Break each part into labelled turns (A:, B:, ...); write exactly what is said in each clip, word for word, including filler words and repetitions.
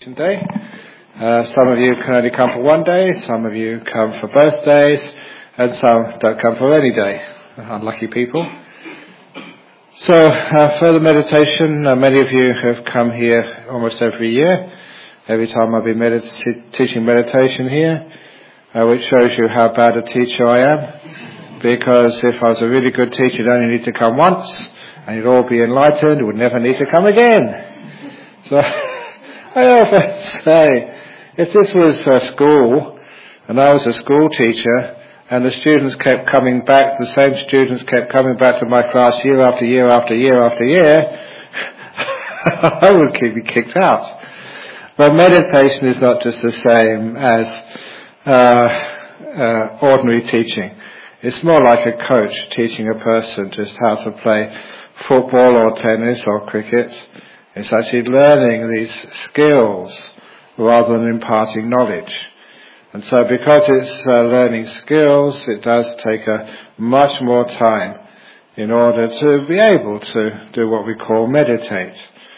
A: Day. Uh, some of you can only come for one day, some of you come for both days, and some don't come for any day. Unlucky people. So, uh, further meditation. Uh, many of you have come here almost every year. Every time I've been medit- teaching meditation here, uh, which shows you how bad a teacher I am. Because if I was a really good teacher, you'd only need to come once, and you'd all be enlightened, you would never need to come again. So, I often say, if this was uh, school, and I was a school teacher, and the students kept coming back, the same students kept coming back to my class year after year after year after year, I would be kicked out. But meditation is not just the same as uh, uh, ordinary teaching. It's more like a coach teaching a person just how to play football or tennis or cricket. It's actually learning these skills rather than imparting knowledge. And so because it's uh, learning skills, it does take a much more time in order to be able to do what we call meditate.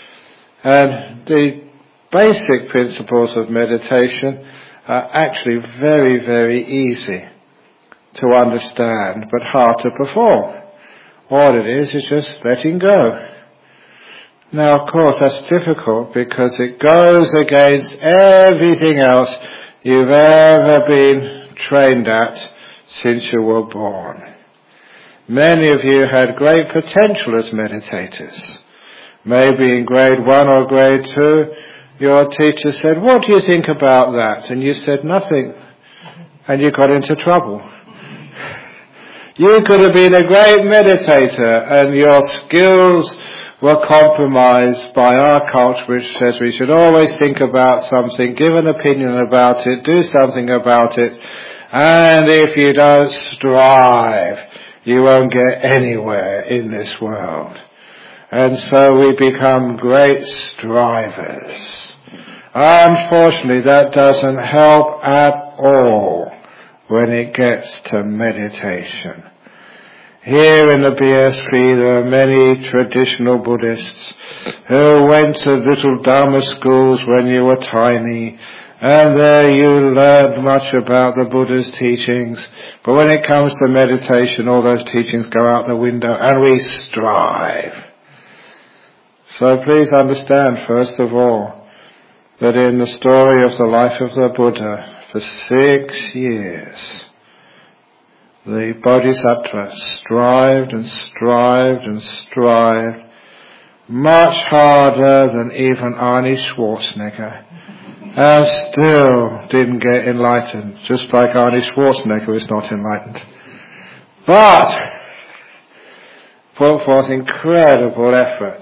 A: And the basic principles of meditation are actually very, very easy to understand, but hard to perform. All it is is just letting go. Now, of course, that's difficult because it goes against everything else you've ever been trained at since you were born. Many of you had great potential as meditators. Maybe in grade one or grade two, your teacher said, "What do you think about that?" And you said nothing. And you got into trouble. You could have been a great meditator and your skills were compromised by our culture, which says we should always think about something, give an opinion about it, do something about it, and if you don't strive, you won't get anywhere in this world. And so we become great strivers. Unfortunately, that doesn't help at all when it gets to meditation. Here in the B S three there are many traditional Buddhists who went to little Dharma schools when you were tiny, and there you learned much about the Buddha's teachings, but when it comes to meditation all those teachings go out the window and we strive. So please understand first of all that in the story of the life of the Buddha for six years the Bodhisattva strived and strived and strived much harder than even Arnie Schwarzenegger, and still didn't get enlightened, just like Arnie Schwarzenegger is not enlightened. But put forth incredible effort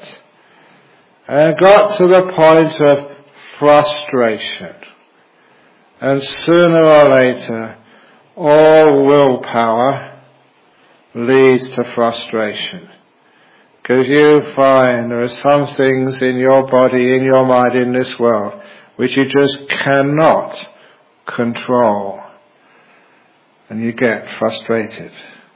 A: and got to the point of frustration. And sooner or later, all willpower leads to frustration. Because you find there are some things in your body, in your mind, in this world, which you just cannot control. And you get frustrated.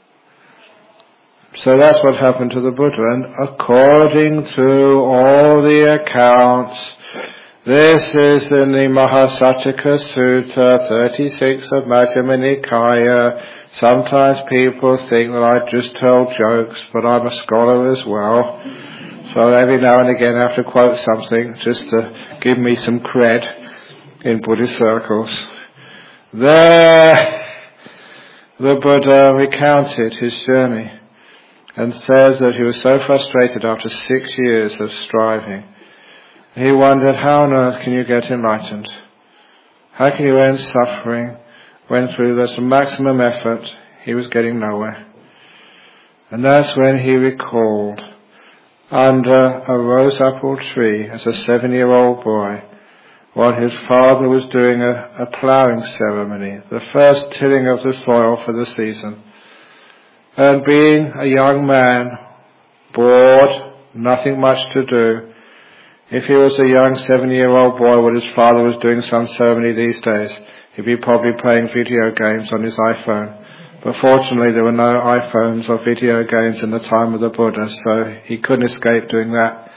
A: So that's what happened to the Buddha. And according to all the accounts, this is in the Mahasatthaka Sutta thirty-six of Majjhima Nikaya. Sometimes people think that I just tell jokes, but I'm a scholar as well. So every now and again I have to quote something just to give me some cred in Buddhist circles. There, the Buddha recounted his journey and said that he was so frustrated after six years of striving. He wondered, how on earth can you get enlightened? How can you end suffering when through this maximum effort he was getting nowhere? And that's when he recalled under a rose apple tree as a seven-year-old boy while his father was doing a, a ploughing ceremony, the first tilling of the soil for the season. And being a young man, bored, nothing much to do, if he was a young seven-year-old boy when his father was doing some ceremony these days, he'd be probably playing video games on his iPhone. But fortunately there were no iPhones or video games in the time of the Buddha, so he couldn't escape doing that.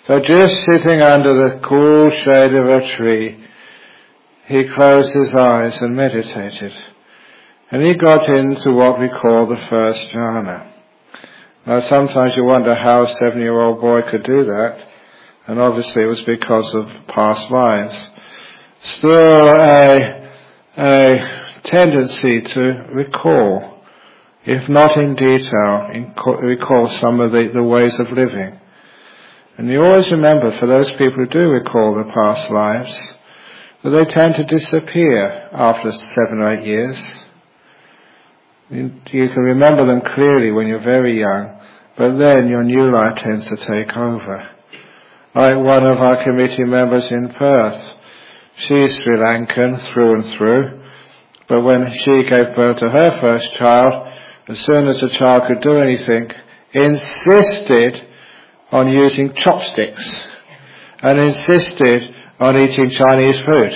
A: So just sitting under the cool shade of a tree, he closed his eyes and meditated. And he got into what we call the first jhana. Now sometimes you wonder how a seven-year-old boy could do that. And obviously it was because of past lives. Still a, a tendency to recall, if not in detail, in, recall some of the, the ways of living. And you always remember, for those people who do recall their past lives, that they tend to disappear after seven or eight years. You, you can remember them clearly when you're very young, but then your new life tends to take over. Like one of our committee members in Perth. She's Sri Lankan through and through, but when she gave birth to her first child, as soon as the child could do anything, insisted on using chopsticks and insisted on eating Chinese food.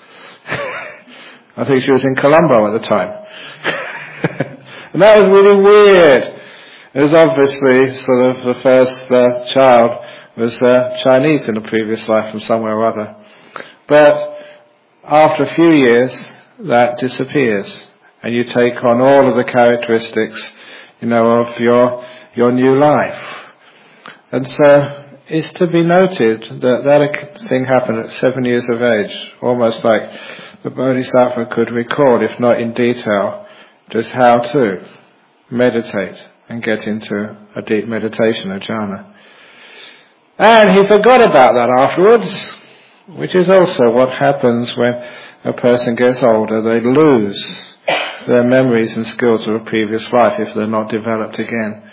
A: I think she was in Colombo at the time. And that was really weird. It was obviously sort of the first uh, child was uh, Chinese in a previous life from somewhere or other. But after a few years, that disappears. And you take on all of the characteristics, you know, of your your new life. And so it's to be noted that that thing happened at seven years of age, almost like the Bodhisattva could record, if not in detail, just how to meditate and get into a deep meditation, a jhana. And he forgot about that afterwards, which is also what happens when a person gets older. They lose their memories and skills of a previous life if they're not developed again.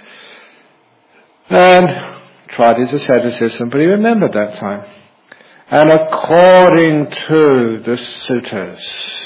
A: And tried his asceticism, but he remembered that time. And according to the suttas,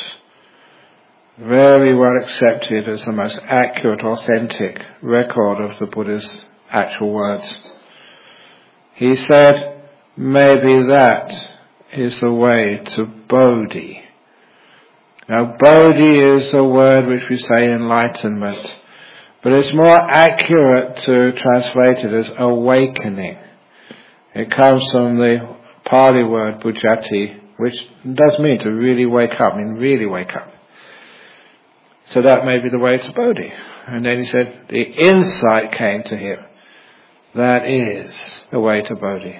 A: very well accepted as the most accurate, authentic record of the Buddha's actual words, he said, maybe that is the way to Bodhi. Now, Bodhi is a word which we say enlightenment, but it's more accurate to translate it as awakening. It comes from the Pali word bujjati, which does mean to really wake up, I mean really wake up. So that may be the way to Bodhi. And then he said, the insight came to him. That is the way to Bodhi.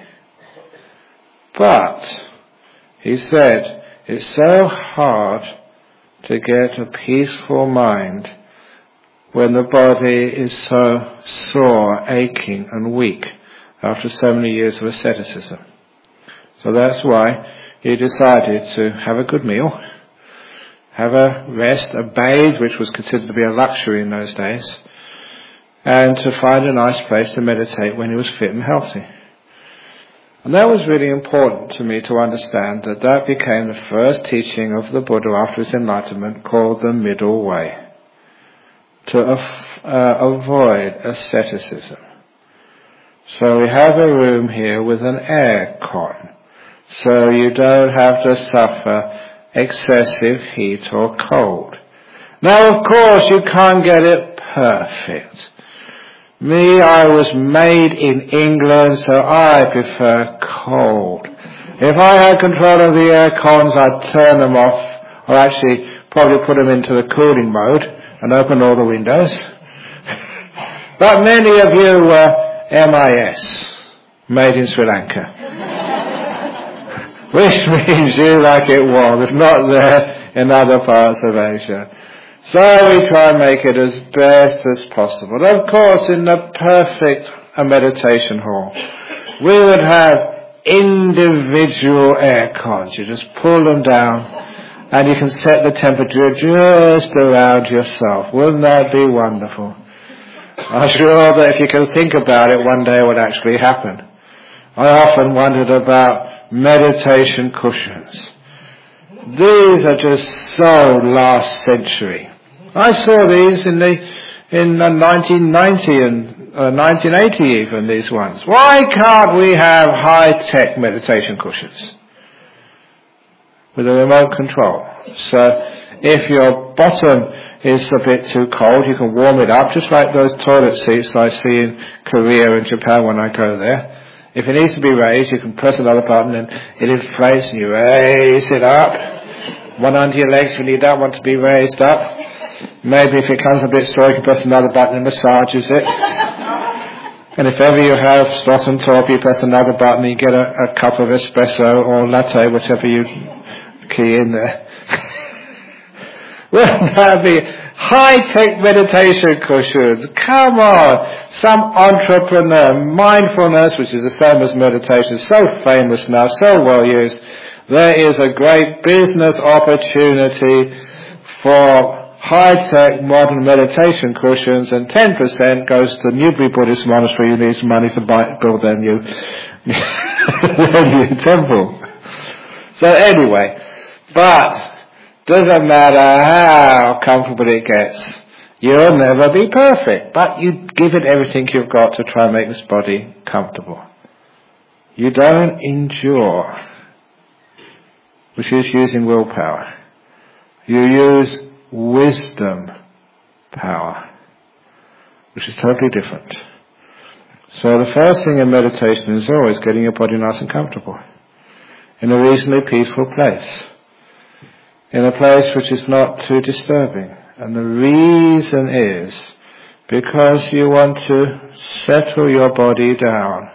A: But, he said, it's so hard to get a peaceful mind when the body is so sore, aching and weak after so many years of asceticism. So that's why he decided to have a good meal, have a rest, a bathe, which was considered to be a luxury in those days, and to find a nice place to meditate when he was fit and healthy. And that was really important to me to understand that that became the first teaching of the Buddha after his enlightenment, called the middle way. To uh, avoid asceticism. So we have a room here with an air con, so you don't have to suffer excessive heat or cold. Now, of course, you can't get it perfect. Me, I was made in England, so I prefer cold. If I had control of the air cons, I'd turn them off, or actually probably put them into the cooling mode, and open all the windows. But many of you were M I S, made in Sri Lanka. Which means you like it warm, if not there in other parts of Asia. So we try and make it as best as possible. Of course, in the perfect meditation hall, we would have individual air cons. You just pull them down, and you can set the temperature just around yourself. Wouldn't that be wonderful? I'm sure that if you can think about it, one day it would actually happen. I often wondered about meditation cushions. These are just so last century. I saw these in the in uh, nineteen ninety and uh, nineteen eighty even, these ones. Why can't we have high-tech meditation cushions with a remote control? So if your bottom is a bit too cold, you can warm it up, just like those toilet seats I see in Korea and Japan when I go there. If it needs to be raised, you can press another button and it inflates and you raise it up. One under your legs if you need that one to be raised up. Maybe if it comes a bit sore, you can press another button and massages it. And if ever you have sloth and torpor, you press another button and you get a, a cup of espresso or latte, whichever you key in there. Wouldn't that be high-tech meditation cushions? Come on! Some entrepreneur, mindfulness, which is the same as meditation, so famous now, so well used. There is a great business opportunity for high-tech modern meditation cushions, and ten percent goes to Newbury Buddhist Monastery who needs money to buy, build their new, their new temple. So anyway, but doesn't matter how comfortable it gets, you'll never be perfect, but you give it everything you've got to try and make this body comfortable. You don't endure, which is using willpower. You use wisdom power, which is totally different. So the first thing in meditation is always getting your body nice and comfortable in a reasonably peaceful place, in a place which is not too disturbing. And the reason is because you want to settle your body down.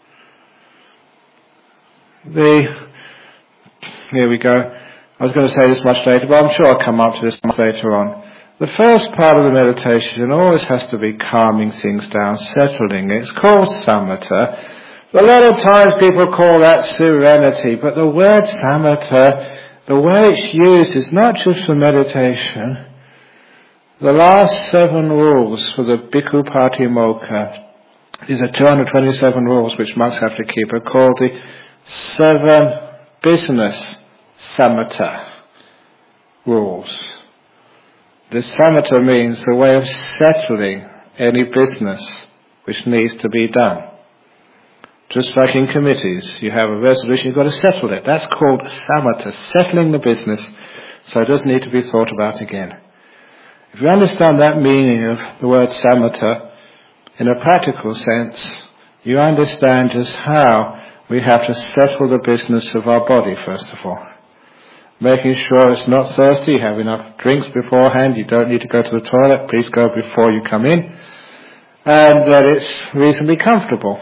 A: The here we go. I was going to say this much later, but I'm sure I'll come up to this much later on. The first part of the meditation always has to be calming things down, settling. It's called samatha. A lot of times people call that serenity, but the word samatha, the way it's used is not just for meditation. The last seven rules for the Bhikkhu Patimokkha, these are two hundred twenty-seven rules which monks have to keep, are called the seven business samatha rules. The samatha means the way of settling any business which needs to be done. Just like in committees, you have a resolution, you've got to settle it. That's called samatha, settling the business so it doesn't need to be thought about again. If you understand that meaning of the word samatha in a practical sense, you understand just how we have to settle the business of our body, first of all. Making sure it's not thirsty, you have enough drinks beforehand, you don't need to go to the toilet, please go before you come in, and that it's reasonably comfortable.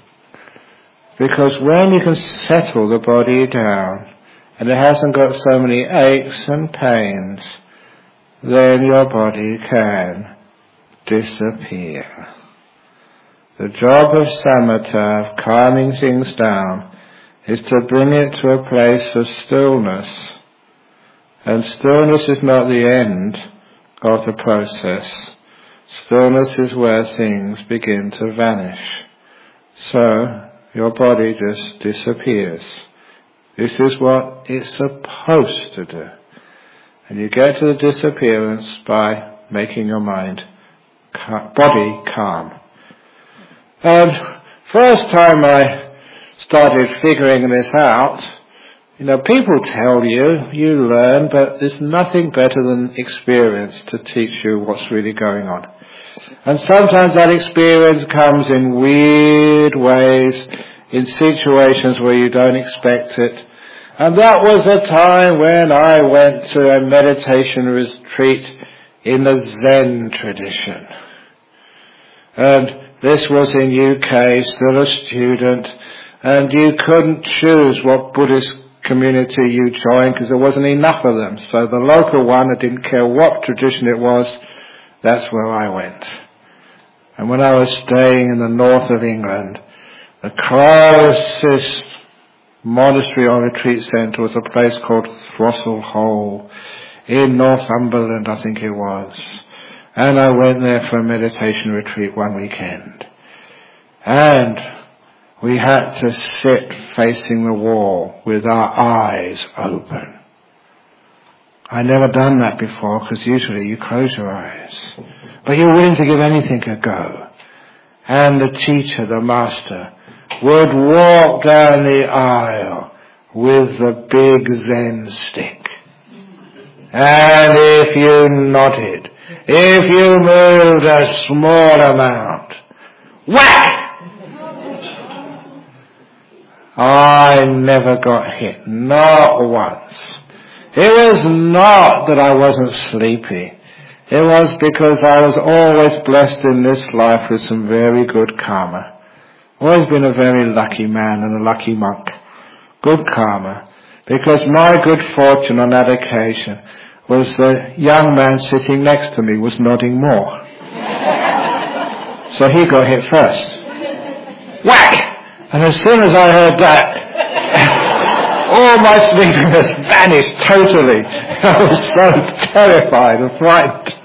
A: Because when you can settle the body down, and it hasn't got so many aches and pains, then your body can disappear. The job of samatha, of calming things down, is to bring it to a place of stillness. And stillness is not the end of the process. Stillness is where things begin to vanish. So, your body just disappears. This is what it's supposed to do. And you get to the disappearance by making your mind, body calm. And first time I started figuring this out, you know, people tell you, you learn, but there's nothing better than experience to teach you what's really going on. And sometimes that experience comes in weird ways, in situations where you don't expect it. And that was a time when I went to a meditation retreat in the Zen tradition. And this was in U K, still a student, and you couldn't choose what Buddhist community you joined because there wasn't enough of them. So the local one, I didn't care what tradition it was, that's where I went. And when I was staying in the north of England, the closest monastery or retreat centre was a place called Throstle Hole in Northumberland, I think it was. And I went there for a meditation retreat one weekend. And we had to sit facing the wall with our eyes open. I'd never done that before because usually you close your eyes. But you're willing to give anything a go. And the teacher, the master, would walk down the aisle with the big Zen stick. And if you nodded, if you moved a small amount, whack! I never got hit, not once. It was not that I wasn't sleepy. It was because I was always blessed in this life with some very good karma. Always been a very lucky man and a lucky monk. Good karma. Because my good fortune on that occasion was the young man sitting next to me was nodding more. So he got hit first. Whack! And as soon as I heard that, all my sleepiness vanished totally. I was so terrified and frightened.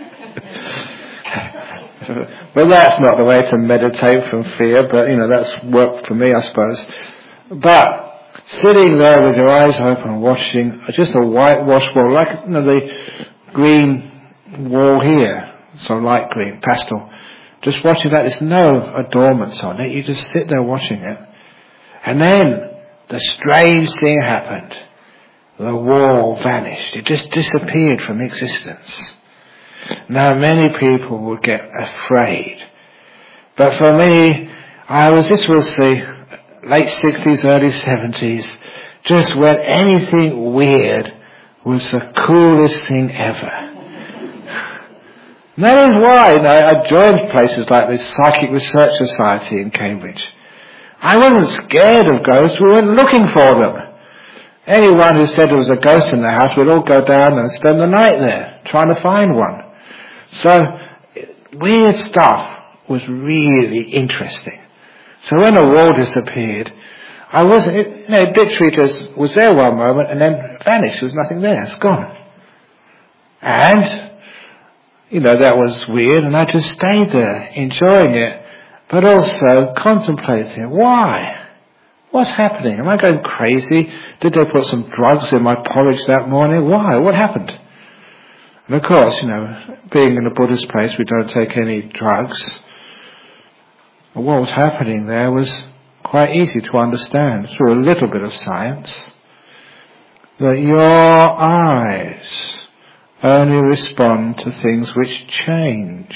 A: Well, that's not the way to meditate from fear, but, you know, that's worked for me, I suppose. But sitting there with your eyes open, watching just a whitewash wall, like, you know, the green wall here, so light green, pastel. Just watching that, there's no adornments on it. You just sit there watching it. And then the strange thing happened. The wall vanished. It just disappeared from existence. Now many people would get afraid. But for me, I was, this was the late sixties, early seventies, just when anything weird was the coolest thing ever. And that is why, you know, I joined places like this Psychic Research Society in Cambridge. I wasn't scared of ghosts, we weren't looking for them. Anyone who said there was a ghost in the house, we'd all go down and spend the night there, trying to find one. So, weird stuff was really interesting. So when a wall disappeared, I wasn't, it, you know, it literally just was there one moment and then vanished, there was nothing there, it's gone. And, you know, that was weird, and I just stayed there, enjoying it, but also contemplating, why? What's happening? Am I going crazy? Did they put some drugs in my porridge that morning? Why? What happened? And of course, you know, being in a Buddhist place, we don't take any drugs. But what was happening there was quite easy to understand through a little bit of science. That your eyes only respond to things which change.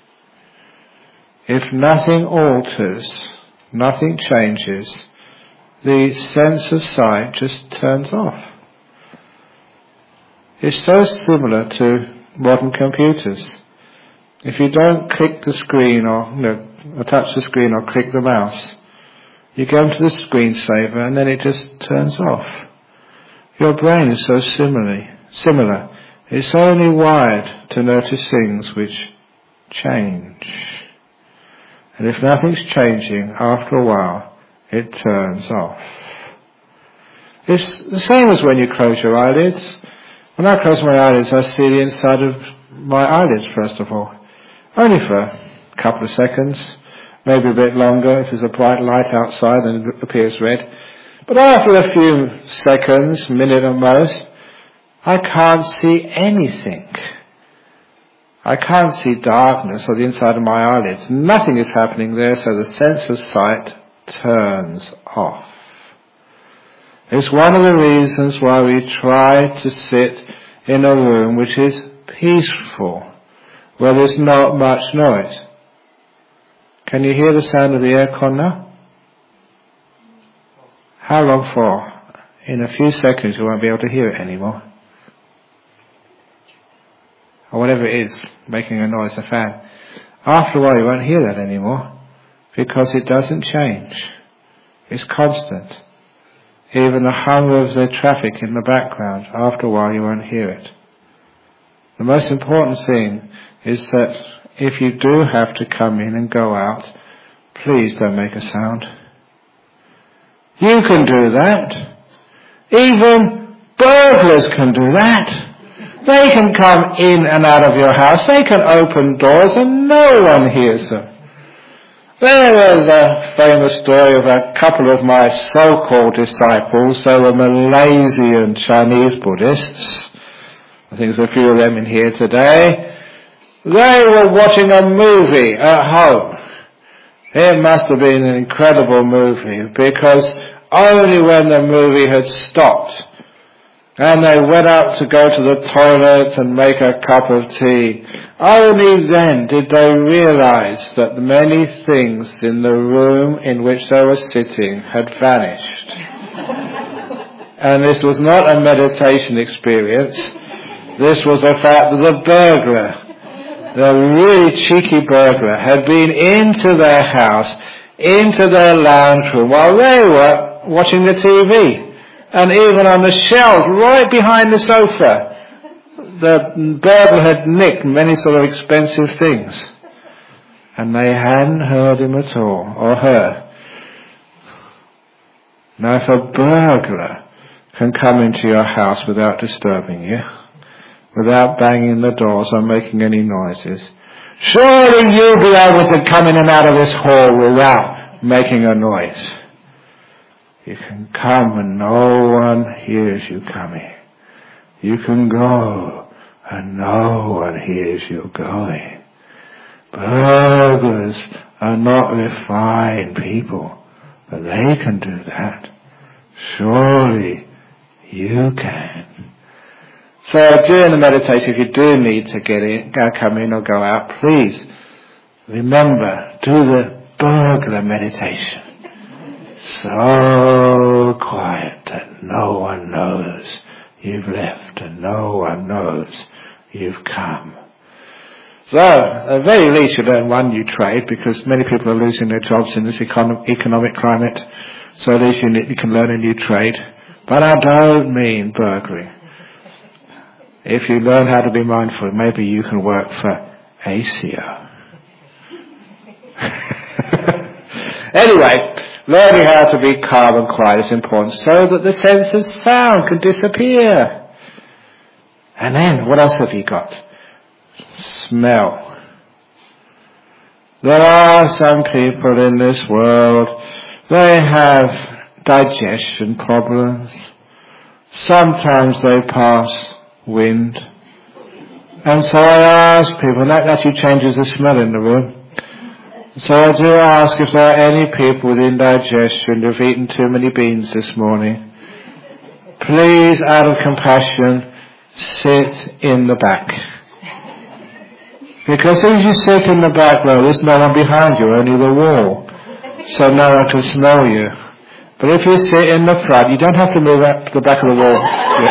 A: If nothing alters, nothing changes, the sense of sight just turns off. It's so similar to modern computers. If you don't click the screen or, you know, or touch the screen or click the mouse, you go into the screensaver and then it just turns off. Your brain is so similarly, similar. It's only wired to notice things which change. And if nothing's changing, after a while, it turns off. It's the same as when you close your eyelids. When I close my eyelids, I see the inside of my eyelids, first of all. Only for a couple of seconds, maybe a bit longer if there's a bright light outside and it appears red. But after a few seconds, minute at most, I can't see anything. I can't see darkness or the inside of my eyelids. Nothing is happening there, so the sense of sight turns off. It's one of the reasons why we try to sit in a room which is peaceful, where there's not much noise. Can you hear the sound of the aircon now? How long for? In a few seconds you won't be able to hear it anymore. Or whatever it is, making a noise, a fan. After a while you won't hear that anymore, because it doesn't change. It's constant. Even the hum of the traffic in the background, after a while you won't hear it. The most important thing is that if you do have to come in and go out, please don't make a sound. You can do that. Even burglars can do that. They can come in and out of your house. They can open doors and no one hears them. There was a famous story of a couple of my so-called disciples. They were Malaysian Chinese Buddhists. I think there's a few of them in here today. They were watching a movie at home. It must have been an incredible movie, because only when the movie had stopped And they went out to go to the toilet and make a cup of tea. Only then did they realize that many things in the room in which they were sitting had vanished. And this was not a meditation experience. This was the fact that the burglar, the really cheeky burglar, had been into their house, into their lounge room while they were watching the T V. And even on the shelves right behind the sofa, the burglar had nicked many sort of expensive things. And they hadn't heard him at all, or her. Now if a burglar can come into your house without disturbing you, without banging the doors or making any noises, surely you'll be able to come in and out of this hall without making a noise. You can come and no one hears you coming. You can go and no one hears you going. Burglars are not refined people, but they can do that. Surely you can. So during the meditation, if you do need to get in, go come in or go out, please remember, do the burglar meditation. So quiet that no one knows you've left and no one knows you've come. So, at the very least, you learn one new trade, because many people are losing their jobs in this econ- economic climate. So at least you, you can learn a new trade. But I don't mean burglary. If you learn how to be mindful, maybe you can work for A C O. Anyway, learning how to be calm and quiet is important so that the sense of sound can disappear. And then, what else have you got? Smell. There are some people in this world, they have digestion problems. Sometimes they pass wind. And so I ask people, and that actually changes the smell in the room. So I do ask if there are any people with indigestion who've eaten too many beans this morning. Please, out of compassion, sit in the back. Because if you sit in the back row, there's no one behind you, only the wall. So no one can smell you. But if you sit in the front, you don't have to move up to the back of the wall.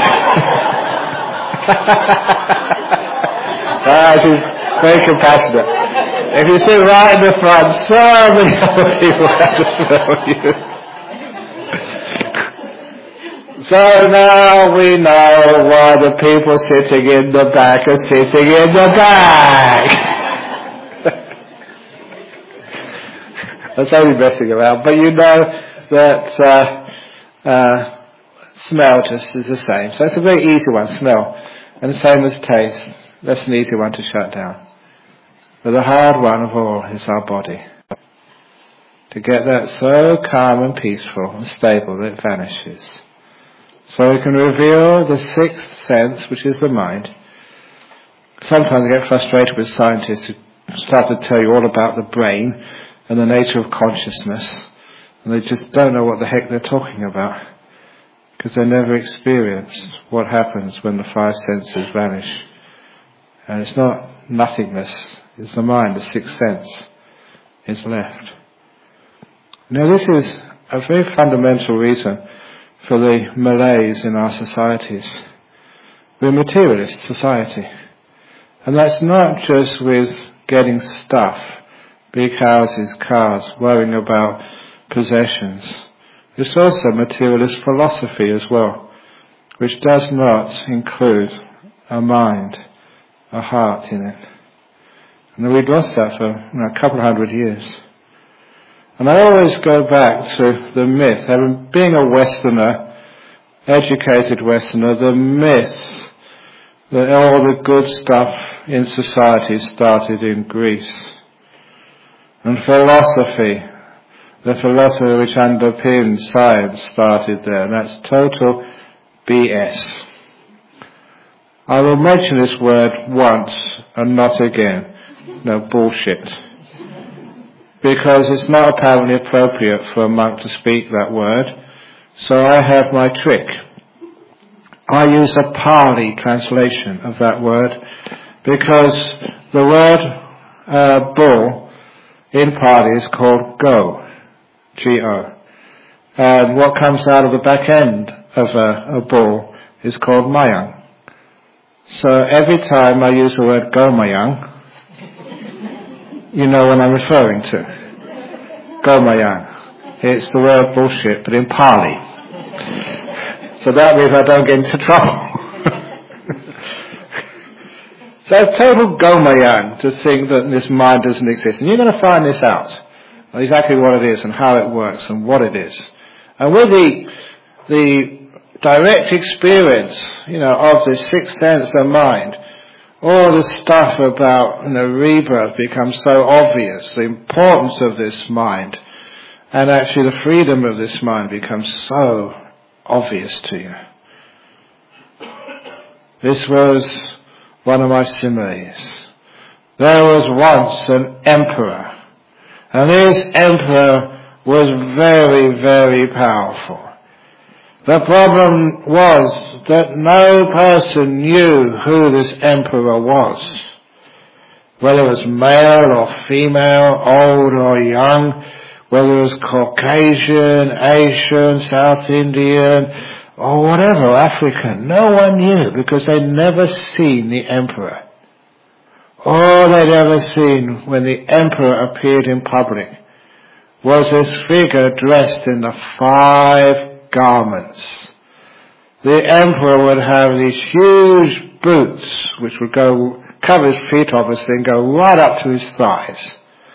A: Ah, she's very compassionate. If you sit right in the front, so many other people have to smell you. So now we know why the people sitting in the back are sitting in the back. That's only messing around, but you know that uh, uh, smell just is the same. So it's a very easy one, smell. And the same as taste. That's an easy one to shut down. But the hard one of all is our body. To get that so calm and peaceful and stable that it vanishes. So we can reveal the sixth sense, which is the mind. Sometimes I get frustrated with scientists who start to tell you all about the brain and the nature of consciousness, and they just don't know what the heck they're talking about, because they never experienced what happens when the five senses vanish. And it's not nothingness, it's the mind, the sixth sense is left. Now this is a very fundamental reason for the malaise in our societies. We're a materialist society. And that's not just with getting stuff, big houses, cars, worrying about possessions. It's also materialist philosophy as well, which does not include a mind, a heart in it. And we've lost that for you know, a couple of hundred years. And I always go back to the myth, having being a Westerner, educated Westerner, the myth that all the good stuff in society started in Greece. And philosophy, the philosophy which underpins science started there, and that's total B S. I will mention this word once and not again. No, bullshit. Because it's not apparently appropriate for a monk to speak that word. So I have my trick. I use a Pali translation of that word because the word uh, bull in Pali is called go, G O. And what comes out of the back end of a, a bull is called mayang. So every time I use the word go mayang, you know what I'm referring to. Go mayang. It's the word bullshit, but in Pali. So that means I don't get into trouble. So it's total gomayang to think that this mind doesn't exist. And you're going to find this out, exactly what it is and how it works and what it is. And with the, the direct experience, you know, of the sixth sense of mind, all the stuff about, you know, rebirth becomes so obvious, the importance of this mind, and actually the freedom of this mind becomes so obvious to you. This was one of my similes. There was once an emperor, and this emperor was very, very powerful. The problem was that no person knew who this emperor was, whether it was male or female, old or young, whether it was Caucasian, Asian, South Indian, or whatever, African. No one knew because they'd never seen the emperor. All they'd ever seen when the emperor appeared in public was this figure dressed in the five garments. The emperor would have these huge boots which would go, cover his feet obviously, and go right up to his thighs.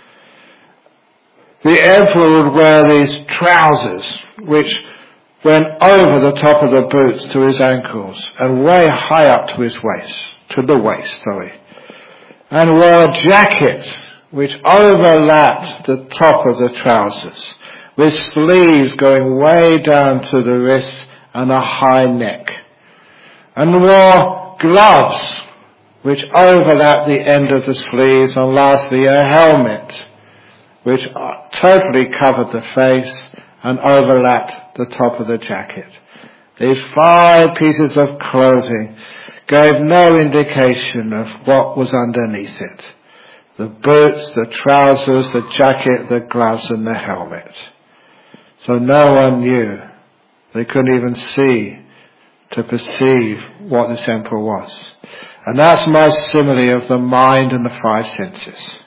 A: The emperor would wear these trousers which went over the top of the boots to his ankles and way high up to his waist, to the waist, sorry. And wore a jacket which overlapped the top of the trousers, with sleeves going way down to the wrist and a high neck. And wore gloves which overlapped the end of the sleeves, and lastly a helmet which totally covered the face and overlapped the top of the jacket. These five pieces of clothing gave no indication of what was underneath it. The boots, the trousers, the jacket, the gloves and the helmet. So no one knew. They couldn't even see to perceive what this emperor was. And that's my simile of the mind and the five senses.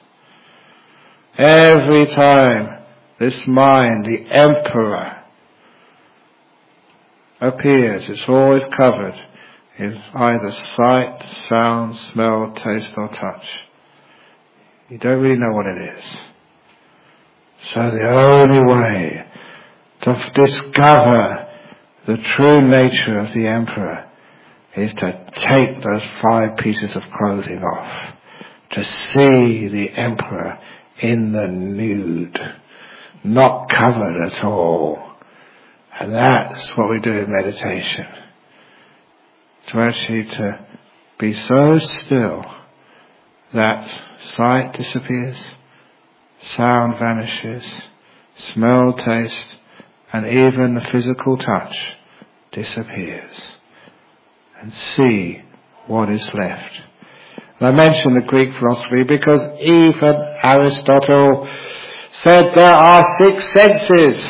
A: Every time this mind, the emperor, appears, it's always covered in either sight, sound, smell, taste or touch. You don't really know what it is. So the only way to discover the true nature of the emperor is to take those five pieces of clothing off, to see the emperor in the nude, not covered at all. And that's what we do in meditation. To actually to be so still that sight disappears, sound vanishes, smell, taste, and even the physical touch disappears. And see what is left. And I mention the Greek philosophy because even Aristotle said there are six senses.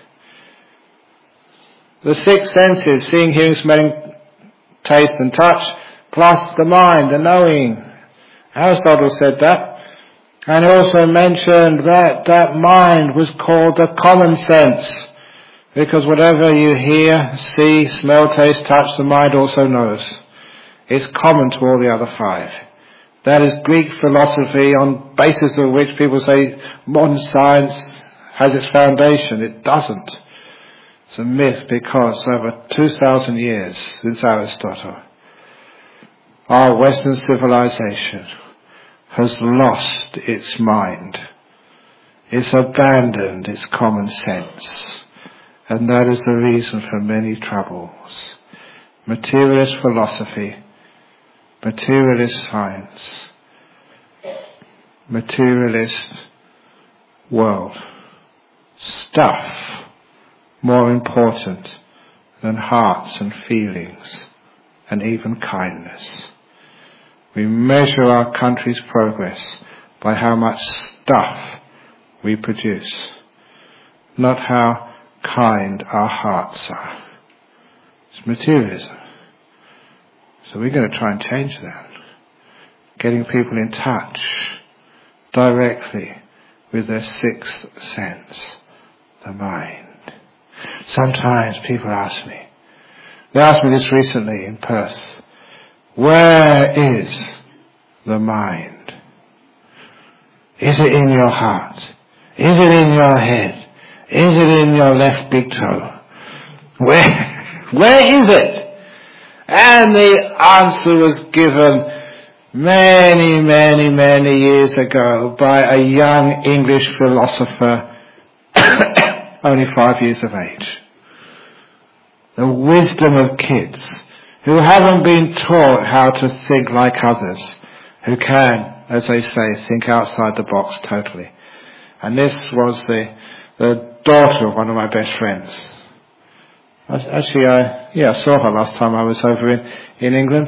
A: The six senses, seeing, hearing, smelling, taste and touch, plus the mind, the knowing. Aristotle said that. And he also mentioned that that mind was called the common sense. Because whatever you hear, see, smell, taste, touch, the mind also knows. It's common to all the other five. That is Greek philosophy, on basis of which people say modern science has its foundation. It doesn't. It's a myth because over two thousand years since Aristotle, our Western civilization has lost its mind. It's abandoned its common sense. And that is the reason for many troubles. Materialist philosophy, materialist science, materialist world. Stuff more important than hearts and feelings and even kindness. We measure our country's progress by how much stuff we produce, not how kind our hearts are. It's materialism. So we're going to try and change that. Getting people in touch directly with their sixth sense, the mind. Sometimes people ask me, they asked me this recently in Perth, where is the mind? Is it in your heart? Is it in your head? Is it in your left big toe? Where, where is it? And the answer was given many, many, many years ago by a young English philosopher, only five years of age. The wisdom of kids who haven't been taught how to think like others, who can, as they say, think outside the box totally. And this was the, the daughter of one of my best friends. Actually, I, yeah, I saw her last time I was over in, in England.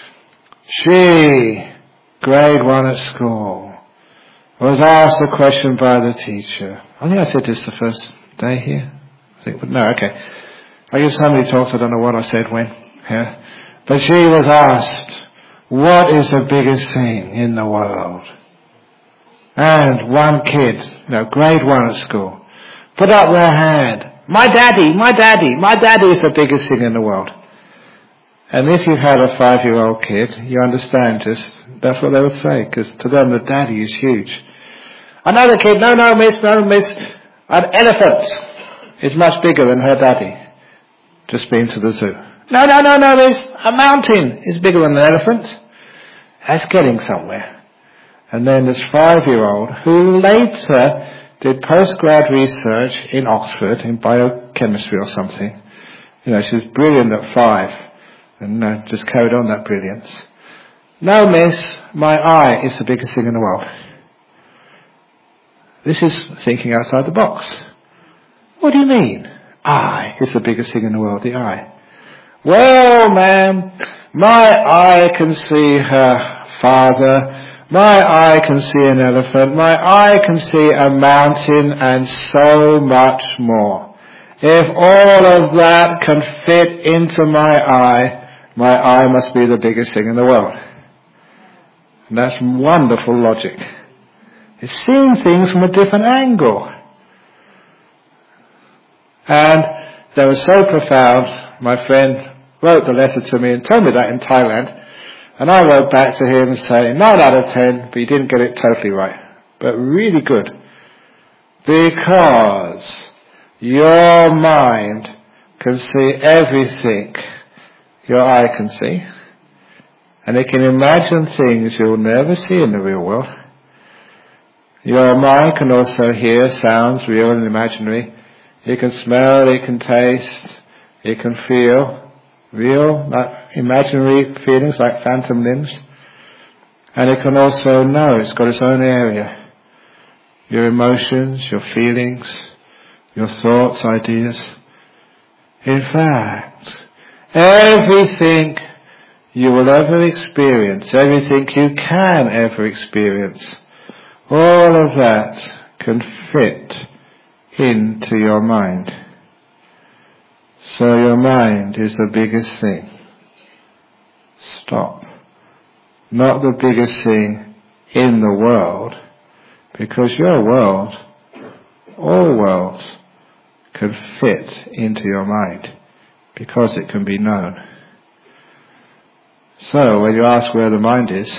A: She, grade one at school, was asked a question by the teacher. I think I said this the first day here. I think, no, okay. I give so many talks, I don't know what I said when. Yeah. But she was asked, what is the biggest thing in the world? And one kid, you know, grade one at school, put up their hand. My daddy, my daddy, my daddy is the biggest thing in the world. And if you had a five-year-old kid, you understand just, that's what they would say, because to them the daddy is huge. Another kid, no, no, miss, no, miss, an elephant is much bigger than her daddy. Just been to the zoo. No, no, no, no, miss, a mountain is bigger than an elephant. That's getting somewhere. And then this five-year-old, who later did postgrad research in Oxford, in biochemistry or something. You know, she was brilliant at five. And uh, just carried on that brilliance. No, miss, my eye is the biggest thing in the world. This is thinking outside the box. What do you mean? Eye is the biggest thing in the world, the eye. Well, ma'am, my eye can see her father. My eye can see an elephant. My eye can see a mountain and so much more. If all of that can fit into my eye, my eye must be the biggest thing in the world. And that's wonderful logic. It's seeing things from a different angle. And they were so profound, my friend wrote the letter to me and told me that in Thailand. And I wrote back to him saying, nine out of ten, but you didn't get it totally right. But really good. Because your mind can see everything your eye can see, and it can imagine things you'll never see in the real world. Your mind can also hear sounds, real and imaginary. It can smell, it can taste, it can feel, real, like imaginary feelings like phantom limbs. And it can also know, it's got its own area. Your emotions, your feelings, your thoughts, ideas. In fact, everything you will ever experience, everything you can ever experience, all of that can fit into your mind. So your mind is the biggest thing. Stop. Not the biggest thing in the world, because your world, all worlds, can fit into your mind, because it can be known. So, when you ask where the mind is,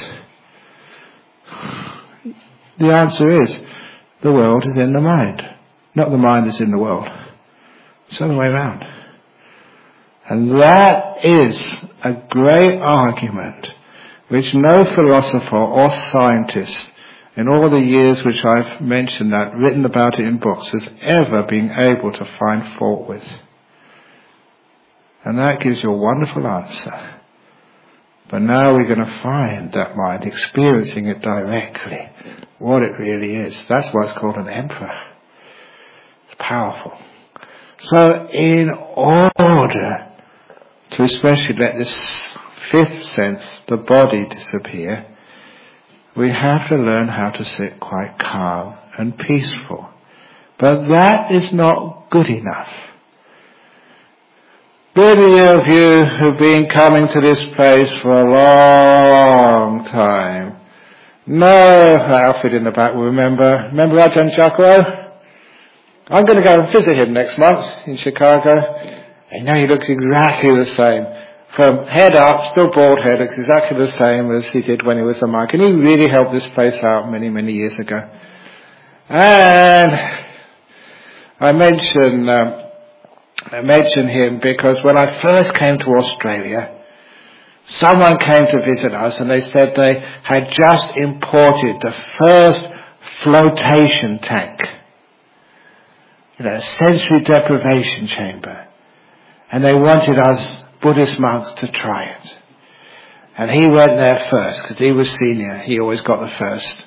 A: the answer is, the world is in the mind. Not the mind is in the world. It's the other way around. And that is a great argument which no philosopher or scientist in all the years which I've mentioned that, written about it in books, has ever been able to find fault with. And that gives you a wonderful answer. But now we're going to find that mind, experiencing it directly, what it really is. That's why it's called an emperor. It's powerful. So in order to especially let this fifth sense, the body, disappear, we have to learn how to sit quite calm and peaceful. But that is not good enough. Many of you who've been coming to this place for a long time know Alfred in the back will remember. Remember Ajahn Chakra? I'm going to go and visit him next month in Chicago. I know he looks exactly the same. From head up, still bald head, looks exactly the same as he did when he was a monk. And he really helped this place out many, many years ago. And I mention, um, I mention him because when I first came to Australia, someone came to visit us and they said they had just imported the first flotation tank. You know, a sensory deprivation chamber. And they wanted us Buddhist monks to try it. And he went there first because he was senior. He always got the first.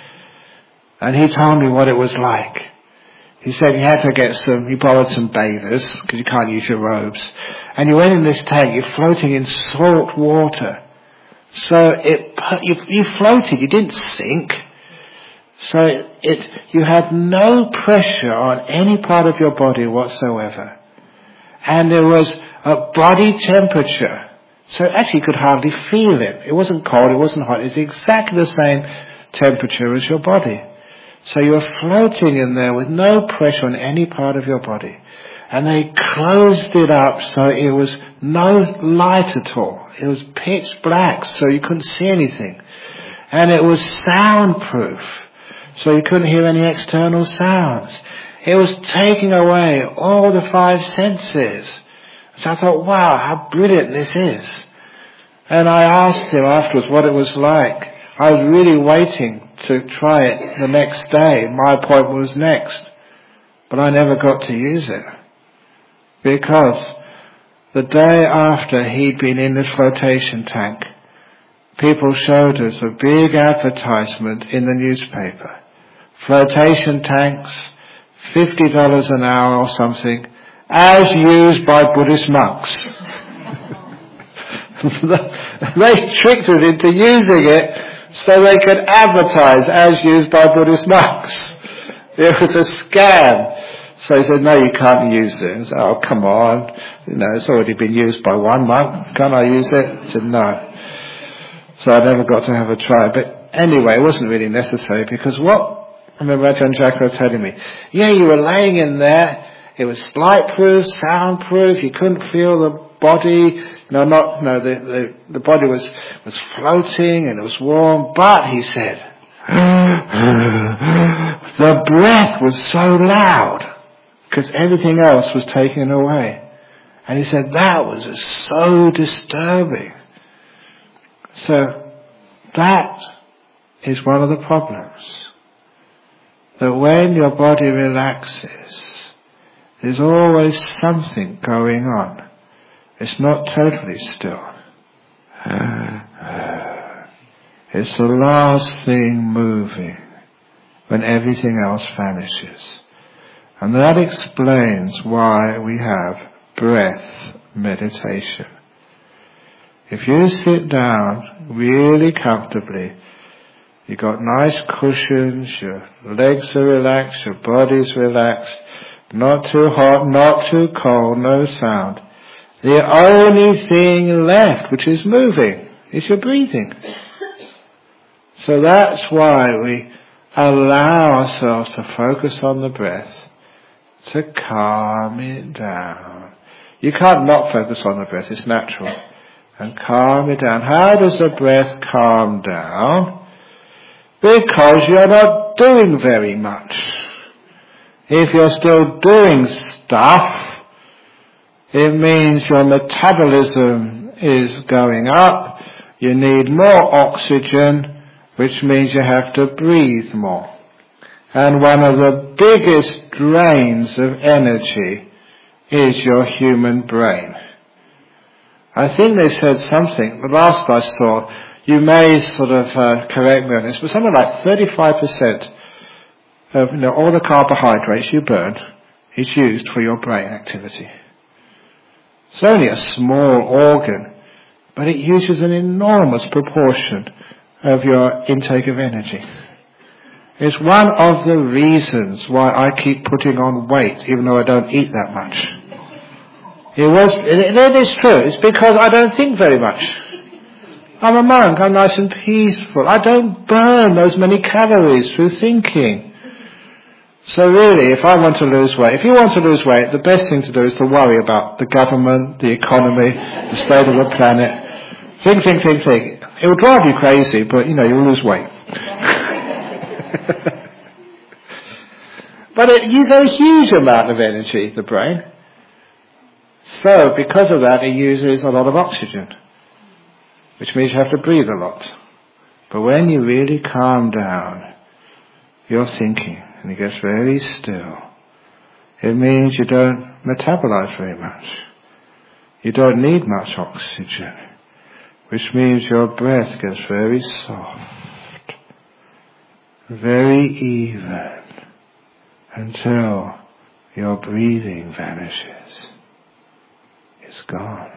A: And he told me what it was like. He said he had to get some, he borrowed some bathers because you can't use your robes. And you went in this tank, you're floating in salt water. So it, you, you floated, you didn't sink. So it, it, you had no pressure on any part of your body whatsoever. And there was a body temperature. So actually you could hardly feel it. It wasn't cold, it wasn't hot. It's exactly the same temperature as your body. So you were floating in there with no pressure on any part of your body. And they closed it up so it was no light at all. It was pitch black, so you couldn't see anything. And it was soundproof, so you couldn't hear any external sounds. It was taking away all the five senses. So I thought, wow, how brilliant this is. And I asked him afterwards what it was like. I was really waiting to try it the next day. My appointment was next. But I never got to use it. Because the day after he'd been in the flotation tank, people showed us a big advertisement in the newspaper. Flotation tanks, fifty dollars an hour or something, as used by Buddhist monks. They tricked us into using it so they could advertise as used by Buddhist monks. It was a scam. So he said, no, you can't use it. I said, oh, come on. You know, it's already been used by one monk. Can't I use it? He said, no. So I never got to have a try. But anyway, it wasn't really necessary because what, I remember Ajahn Chakra telling me, yeah, you were laying in there. It was light-proof, soundproof. You couldn't feel the body. No, not, no, the, the, the body was, was floating and it was warm. But, he said, the breath was so loud because everything else was taken away. And he said that was just so disturbing. So, that is one of the problems. That when your body relaxes, there's always something going on. It's not totally still. It's the last thing moving when everything else vanishes. And that explains why we have breath meditation. If you sit down really comfortably, you've got nice cushions, your legs are relaxed, your body's relaxed, not too hot, not too cold, no sound. The only thing left which is moving is your breathing. So that's why we allow ourselves to focus on the breath, to calm it down. You can't not focus on the breath, it's natural. And calm it down. How does the breath calm down? Because you're not doing very much. If you're still doing stuff, it means your metabolism is going up, you need more oxygen, which means you have to breathe more. And one of the biggest drains of energy is your human brain. I think they said something, the last I saw, you may sort of uh, correct me on this, but something like thirty-five percent of you know, all the carbohydrates you burn is used for your brain activity. It's only a small organ, but it uses an enormous proportion of your intake of energy. It's one of the reasons why I keep putting on weight, even though I don't eat that much. It was, it, it is true. It's because I don't think very much. I'm a monk. I'm nice and peaceful. I don't burn those many calories through thinking. So really, if I want to lose weight, if you want to lose weight, the best thing to do is to worry about the government, the economy, the state of the planet. Think, think, think, think. It will drive you crazy, but you know, you'll lose weight. But it uses a huge amount of energy, the brain. So, because of that, it uses a lot of oxygen, which means you have to breathe a lot. But when you really calm down, you're thinking, and it gets very still. It means you don't metabolize very much. You don't need much oxygen, which means your breath gets very soft, very even, until your breathing vanishes. It's gone.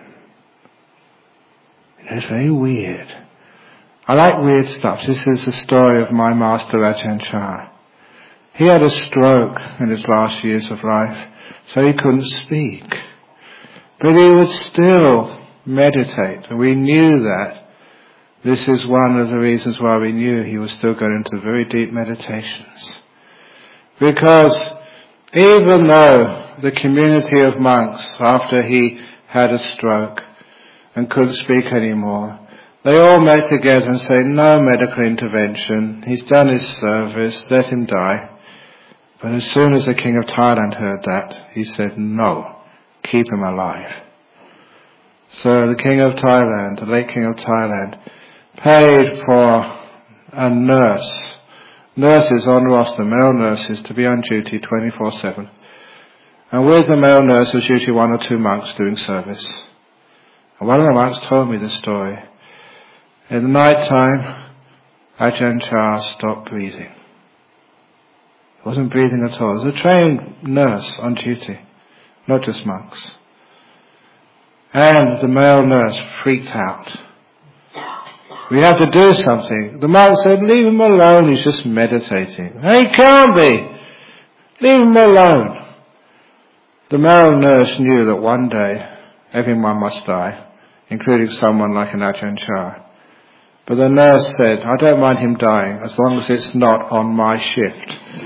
A: It's very weird. I like weird stuff. This is the story of my master Ajahn Chah. He had a stroke in his last years of life, so he couldn't speak. But he would still meditate, and we knew that. This is one of the reasons why we knew he was still going into very deep meditations. Because even though the community of monks, after he had a stroke and couldn't speak anymore, they all met together and said, no medical intervention, he's done his service, let him die. But as soon as the King of Thailand heard that, he said, no, keep him alive. So the King of Thailand, the late King of Thailand, paid for a nurse, nurses on roster, male nurses, to be on duty twenty-four seven. And with the male nurse was usually one or two monks doing service. And one of the monks told me this story. In the night time, Ajahn Chah stopped breathing. He wasn't breathing at all. There was a trained nurse on duty, not just monks. And the male nurse freaked out. We have to do something. The monk said, leave him alone, he's just meditating. He can't be. Leave him alone. The male nurse knew that one day everyone must die, including someone like an Ajahn Chah. But the nurse said, I don't mind him dying as long as it's not on my shift.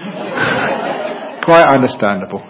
A: Quite understandable.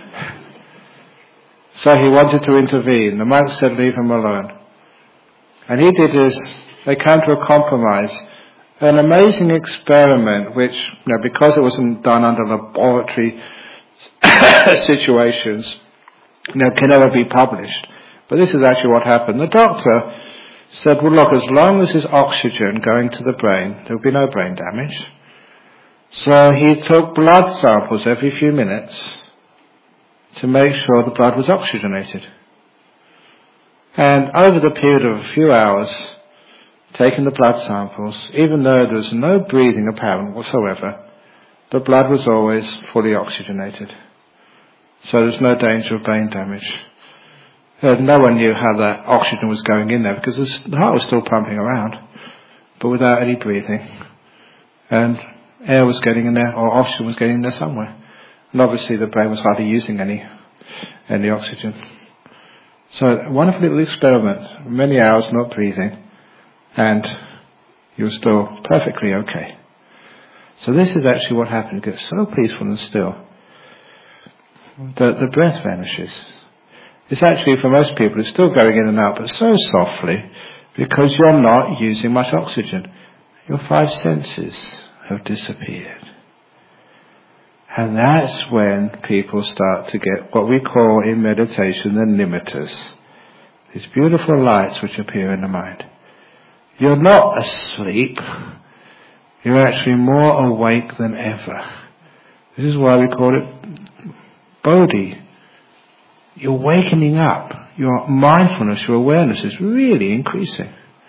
A: So he wanted to intervene. The monk said, leave him alone. And he did his, they came to a compromise. An amazing experiment which, you know, because it wasn't done under laboratory situations, you know, can never be published. But this is actually what happened. The doctor said, well look, as long as there's oxygen going to the brain, there will be no brain damage. So he took blood samples every few minutes to make sure the blood was oxygenated. And over the period of a few hours, taking the blood samples, even though there was no breathing apparent whatsoever, the blood was always fully oxygenated. So there's no danger of brain damage. Uh, no one knew how that oxygen was going in there because the heart was still pumping around, but without any breathing. And air was getting in there, or oxygen was getting in there somewhere. And obviously the brain was hardly using any, any oxygen. So a wonderful little experiment, many hours not breathing, and you were still perfectly okay. So this is actually what happened. It gets so peaceful and still that the breath vanishes. It's actually, for most people, it's still going in and out, but so softly, because you're not using much oxygen. Your five senses have disappeared. And that's when people start to get what we call in meditation the nimittas. These beautiful lights which appear in the mind. You're not asleep. You're actually more awake than ever. This is why we call it Bodhi. You're wakening up. Your mindfulness, your awareness is really increasing.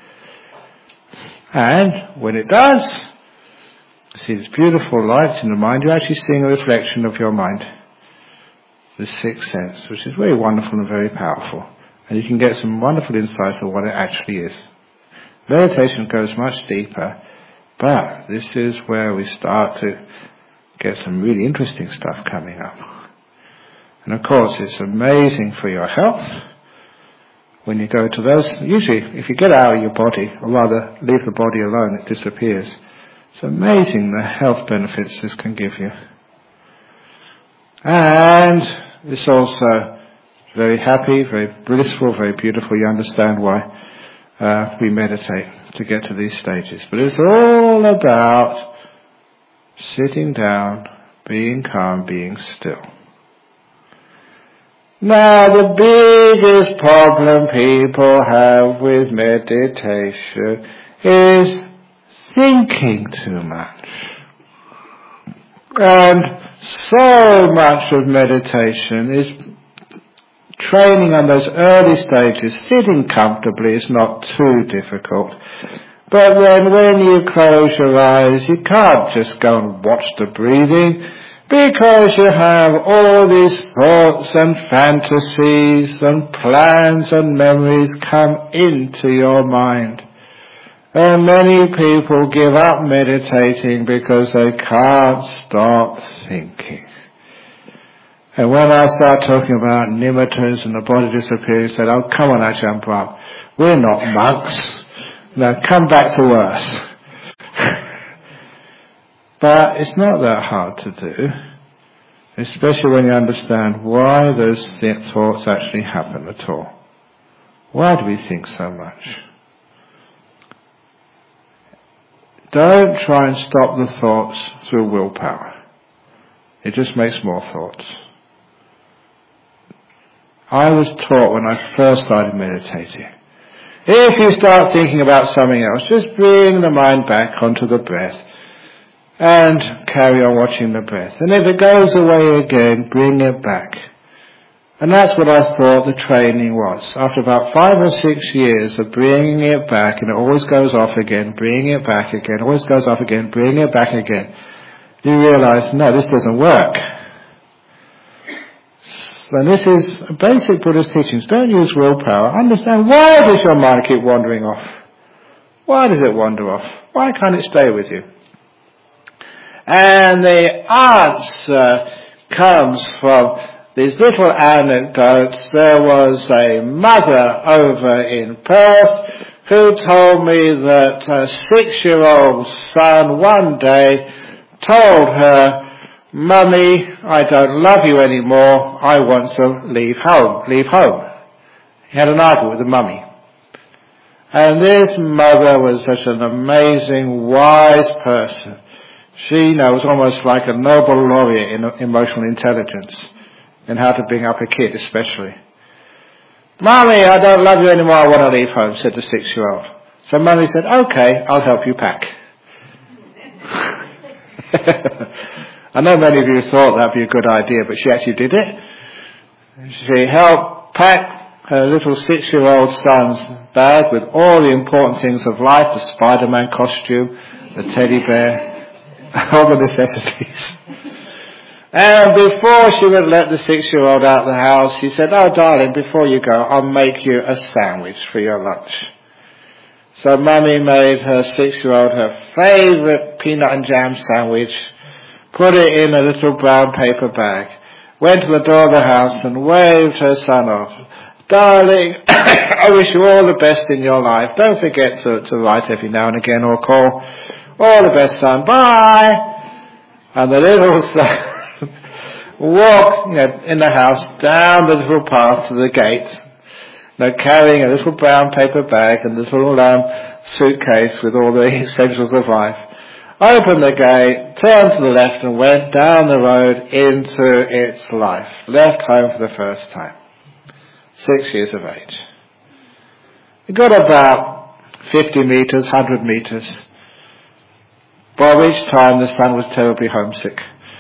A: And when it does, you see these beautiful lights in the mind, you're actually seeing a reflection of your mind. The sixth sense, which is very wonderful and very powerful. And you can get some wonderful insights of what it actually is. Meditation goes much deeper, but this is where we start to get some really interesting stuff coming up. And of course, it's amazing for your health. When you go to those, usually if you get out of your body, or rather leave the body alone, it disappears. It's amazing the health benefits this can give you. And it's also very happy, very blissful, very beautiful. You understand why uh, we meditate to get to these stages. But it's all about sitting down, being calm, being still. Now, the biggest problem people have with meditation is thinking too much. And so much of meditation is training on those early stages. Sitting comfortably is not too difficult. But then when you close your eyes, you can't just go and watch the breathing, because you have all these thoughts and fantasies and plans and memories come into your mind. And many people give up meditating because they can't stop thinking. And when I start talking about nimittas and the body disappearing, they said, oh, come on, Ajahn, we're not monks. Now come back to earth. But it's not that hard to do, especially when you understand why those th- thoughts actually happen at all. Why do we think so much? Don't try and stop the thoughts through willpower. It just makes more thoughts. I was taught when I first started meditating, if you start thinking about something else, just bring the mind back onto the breath and carry on watching the breath. And if it goes away again, bring it back. And that's what I thought the training was. After about five or six years of bringing it back, and it always goes off again, bringing it back again, always goes off again, bringing it back again, you realize, no, this doesn't work. And this is basic Buddhist teachings. Don't use willpower. Understand, why does your mind keep wandering off? Why does it wander off? Why can't it stay with you? And the answer comes from these little anecdotes. There was a mother over in Perth who told me that her six-year-old son one day told her, Mummy, I don't love you anymore. I want to leave home. Leave home. He had an argument with the mummy. And this mother was such an amazing, wise person. She knows almost like a Nobel laureate in emotional intelligence and how to bring up a kid especially. Mummy, I don't love you anymore, I want to leave home, said the six-year-old. So Mummy said, okay, I'll help you pack. I know many of you thought that'd be a good idea, but she actually did it. She helped pack her little six-year-old son's bag with all the important things of life, the Spider-Man costume, the teddy bear, all the necessities. And before she would let the six-year-old out of the house, she said, oh, darling, before you go, I'll make you a sandwich for your lunch. So Mummy made her six-year-old her favourite peanut and jam sandwich, put it in a little brown paper bag, went to the door of the house and waved her son off. Darling, I wish you all the best in your life. Don't forget to, to write every now and again or call. All the best, son. Bye. And the little son walked, you know, in the house down the little path to the gate, you know, carrying a little brown paper bag and a little um, suitcase with all the essentials of life. Opened the gate, turned to the left and went down the road into its life. Left home for the first time. Six years of age. We got about fifty metres, one hundred metres. By which time the son was terribly homesick.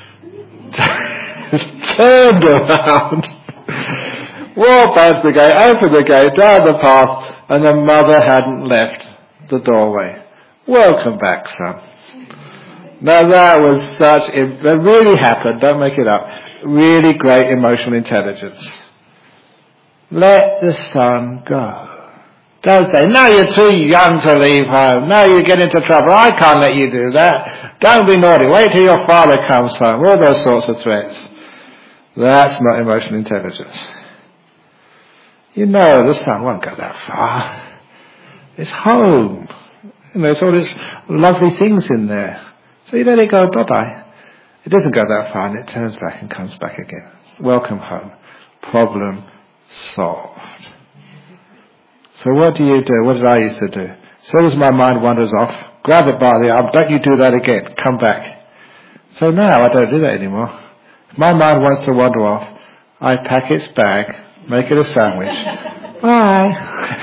A: Turned around, walked past the gate, opened the gate, down the path, and the mother hadn't left the doorway. Welcome back, son. Now that was such, it really happened, don't make it up, really great emotional intelligence. Let the son go. Don't say, no, you're too young to leave home. No, you get into trouble. I can't let you do that. Don't be naughty. Wait till your father comes home. All those sorts of threats. That's not emotional intelligence. You know the son won't go that far. It's home. You know, there's all these lovely things in there. So you let it go, bye-bye. It doesn't go that far and it turns back and comes back again. Welcome home. Problem solved. So what do you do? What did I used to do? As soon as my mind wanders off, grab it by the arm, don't you do that again, come back. So now I don't do that anymore. If my mind wants to wander off, I pack its bag, make it a sandwich. Bye.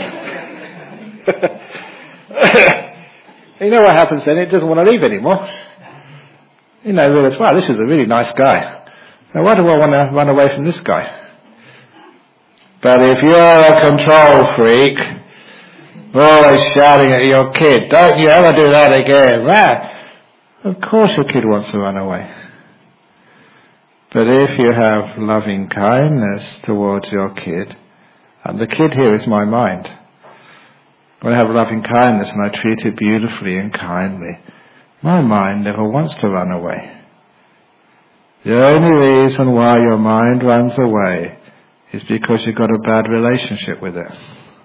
A: You know what happens then? It doesn't want to leave anymore. You know, realize, wow, this is a really nice guy. Now why do I want to run away from this guy? But if you're a control freak, always shouting at your kid, don't you ever do that again, right? Of course your kid wants to run away. But if you have loving kindness towards your kid, and the kid here is my mind, when I have loving kindness and I treat it beautifully and kindly, my mind never wants to run away. The only reason why your mind runs away is because you've got a bad relationship with it.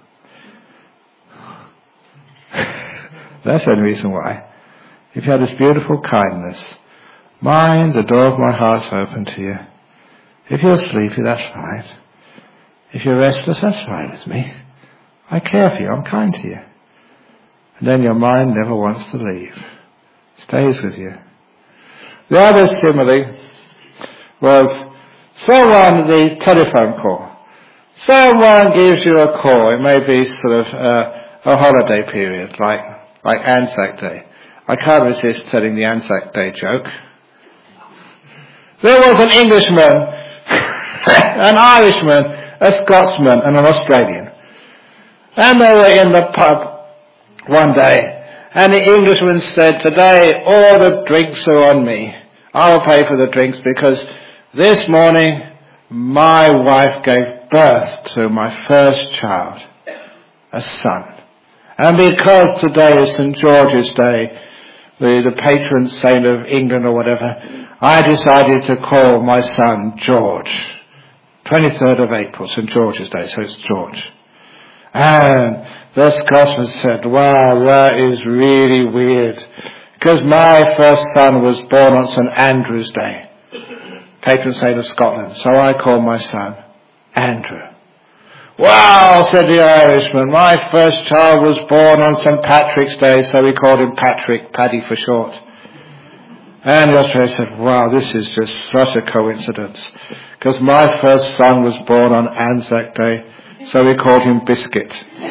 A: That's the only reason why. If you have this beautiful kindness, mind, the door of my heart's open to you. If you're sleepy, that's fine. If you're restless, that's fine with me. I care for you, I'm kind to you. And then your mind never wants to leave. Stays with you. The other simile was someone, the telephone call. Someone gives you a call. It may be sort of uh, a holiday period, like like Anzac Day. I can't resist telling the Anzac Day joke. There was an Englishman, an Irishman, a Scotsman, and an Australian. And they were in the pub one day, and the Englishman said, today all the drinks are on me. I'll pay for the drinks because this morning my wife gave birth to my first child, a son. And because today is Saint George's Day, the, the patron saint of England or whatever, I decided to call my son George. twenty-third of April, Saint George's Day, so it's George. And the Scotsman said, wow, that is really weird, because my first son was born on Saint Andrew's Day, patron saint of Scotland, so I call my son Andrew. Wow, said the Irishman, my first child was born on Saint Patrick's Day, so we called him Patrick, Paddy for short. And the Australian said, wow, this is just such a coincidence, because my first son was born on Anzac Day, so we called him Biscuit.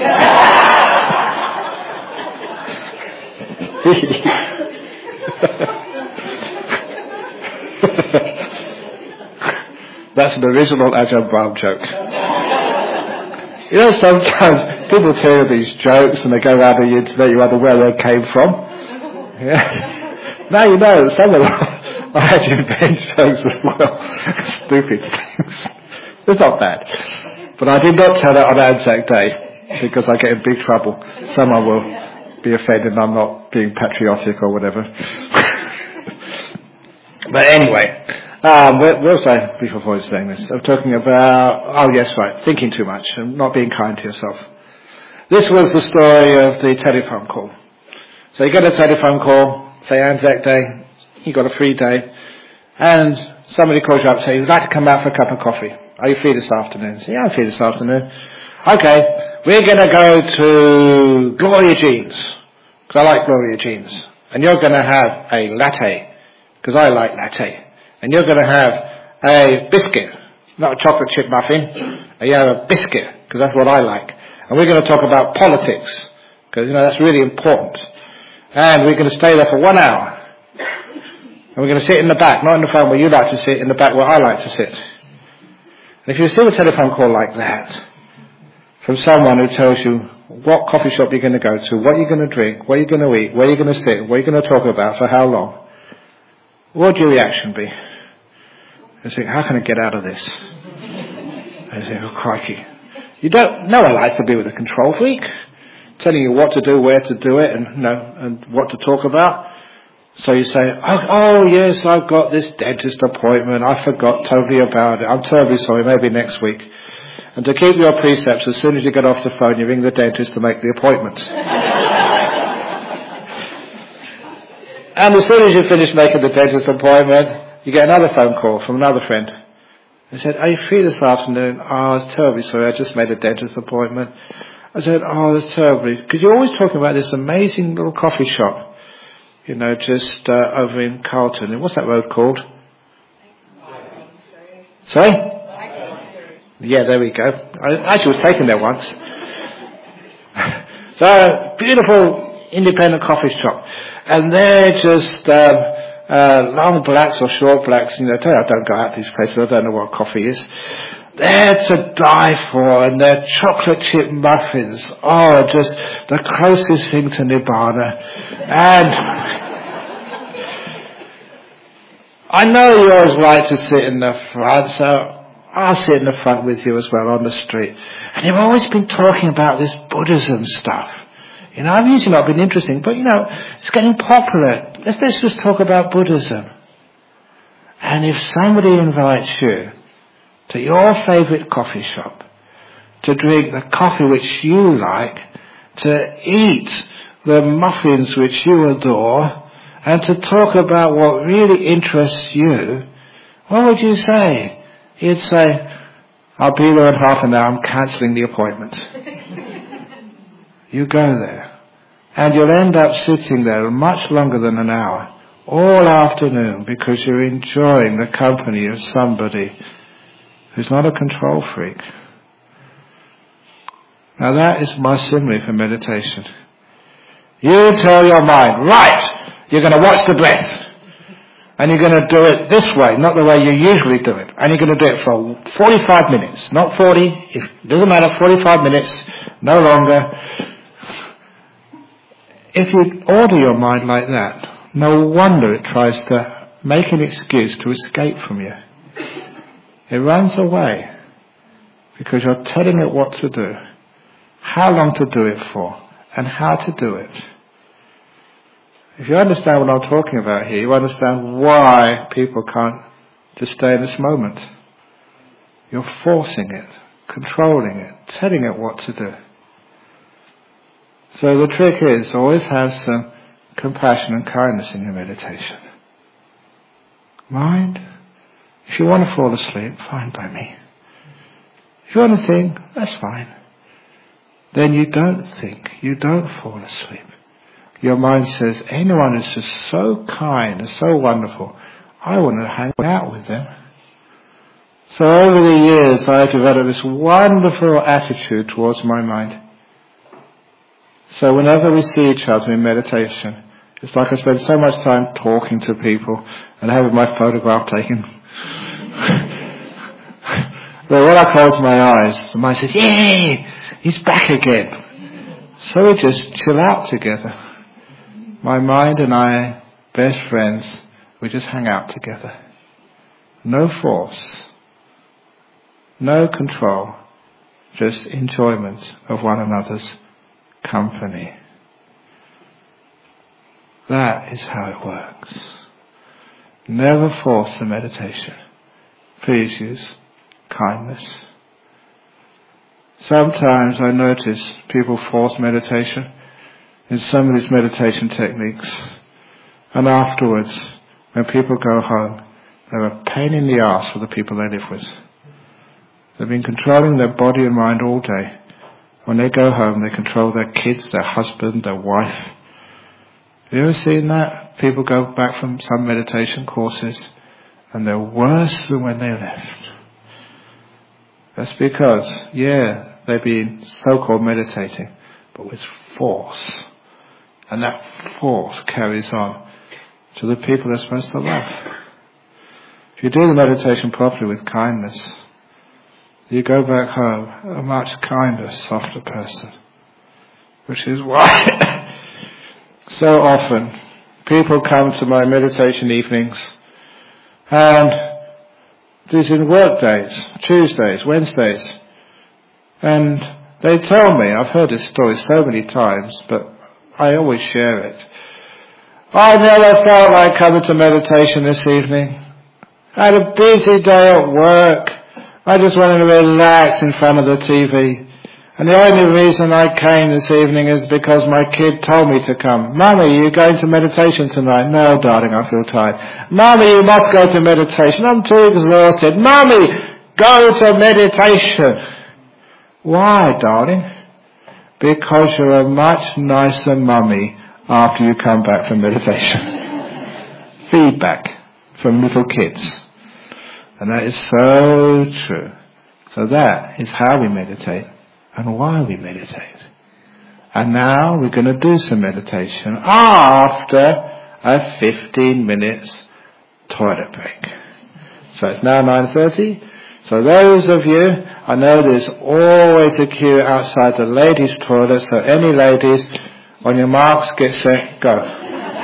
A: That's an original Ajahn Brahm joke. You know, sometimes people tell you these jokes and they go around the internet, you wonder where they came from. Yeah. Now you know, some of them I had to invent jokes as well. Stupid things. It's not bad. But I did not tell that on Anzac Day, because I get in big trouble. Someone will be offended and I'm not being patriotic or whatever. But anyway, um, where, where was I before I was saying this? I'm talking about, oh yes, right, thinking too much and not being kind to yourself. This was the story of the telephone call. So you get a telephone call, say Anzac Day, you got a free day, and somebody calls you up and says, you'd like to come out for a cup of coffee. Are you free this afternoon? Say, yeah, I'm free this afternoon. Okay, we're going to go to Gloria Jean's, because I like Gloria Jean's. And you're going to have a latte, because I like latte. And you're going to have a biscuit, not a chocolate chip muffin. You have a biscuit, because that's what I like. And we're going to talk about politics, because, you know, that's really important. And we're going to stay there for one hour. And we're going to sit in the back, not in the front where you like to sit, in the back where I like to sit. And if you receive a telephone call like that, from someone who tells you what coffee shop you're going to go to, what you're going to drink, what you're going to eat, where you're going to sit, what you're going to talk about, for how long, what would your reaction be? You think, how can I get out of this? I say, oh, crikey. You don't, no one likes to be with a control freak, telling you what to do, where to do it, and, you know, and what to talk about. So you say, oh, oh yes, I've got this dentist appointment. I forgot totally about it. I'm terribly sorry. Maybe next week. And to keep your precepts, as soon as you get off the phone, you ring the dentist to make the appointment. And as soon as you finish making the dentist appointment, you get another phone call from another friend. They said, how you feel this afternoon? Oh, I was terribly sorry. I just made a dentist appointment. I said, oh, that's terribly. Because you're always talking about this amazing little coffee shop. You know, just uh, over in Carlton. And what's that road called? Sorry? Yeah, there we go. I actually was taken there once. So, beautiful independent coffee shop. And they're just um, uh, long blacks or short blacks. You know, I don't go out these places. I don't know what coffee is. They're to die for, and their chocolate chip muffins are just the closest thing to Nibbana. And I know you always like to sit in the front, so I'll sit in the front with you as well on the street. And you've always been talking about this Buddhism stuff. You know, I've usually not been interesting, but you know, it's getting popular. Let's, let's just talk about Buddhism. And if somebody invites you to your favourite coffee shop, to drink the coffee which you like, to eat the muffins which you adore, and to talk about what really interests you, what would you say? You'd say, I'll be there in half an hour, I'm cancelling the appointment. You go there, and you'll end up sitting there much longer than an hour, all afternoon, because you're enjoying the company of somebody who's not a control freak. Now that is my simile for meditation. You tell your mind, right, you're going to watch the breath. And you're going to do it this way, not the way you usually do it. And you're going to do it for forty-five minutes, not forty. It doesn't matter, forty-five minutes, no longer. If you order your mind like that, no wonder it tries to make an excuse to escape from you. It runs away because you're telling it what to do, how long to do it for, and how to do it. If you understand what I'm talking about here, you understand why people can't just stay in this moment. You're forcing it, controlling it, telling it what to do. So the trick is always have some compassion and kindness in your meditation. Mind? If you want to fall asleep, fine by me. If you want to think, that's fine. Then you don't think, you don't fall asleep. Your mind says, anyone is just so kind and so wonderful, I want to hang out with them. So over the years I developed this wonderful attitude towards my mind. So whenever we see each other in meditation, it's like I spend so much time talking to people and having my photograph taken. But when I close my eyes, the mind says, yay, he's back again. So we just chill out together. My mind and I, best friends, we just hang out together. No force, no control, just enjoyment of one another's company. That is how it works. Never force the meditation. Please use kindness. Sometimes I notice people force meditation in some of these meditation techniques, and afterwards, when people go home, they're a pain in the arse for the people they live with. They've been controlling their body and mind all day. When they go home, they control their kids, their husband, their wife. Have you ever seen that? People go back from some meditation courses and they're worse than when they left. That's because, yeah, they've been so-called meditating, but with force. And that force carries on to the people they're supposed to love. If you do the meditation properly with kindness, you go back home a much kinder, softer person. Which is why so often people come to my meditation evenings and These are work days, Tuesdays, Wednesdays. And they tell me, I've heard this story so many times, but I always share it. I never felt like coming to meditation this evening. I had a busy day at work. I just wanted to relax in front of the T V. And the only reason I came this evening is because my kid told me to come. Mummy, you're going to meditation tonight? No, darling, I feel tired. Mummy, you must go to meditation. I'm too exhausted. Mummy, go to meditation. Why, darling? Because you're a much nicer mummy after you come back from meditation. Feedback from little kids. And that is so true. So that is how we meditate and why we meditate. And now we're going to do some meditation after a fifteen minutes toilet break. So it's now nine thirty. So those of you, I know there's always a queue outside the ladies' toilet, so any ladies, on your marks, get set, go.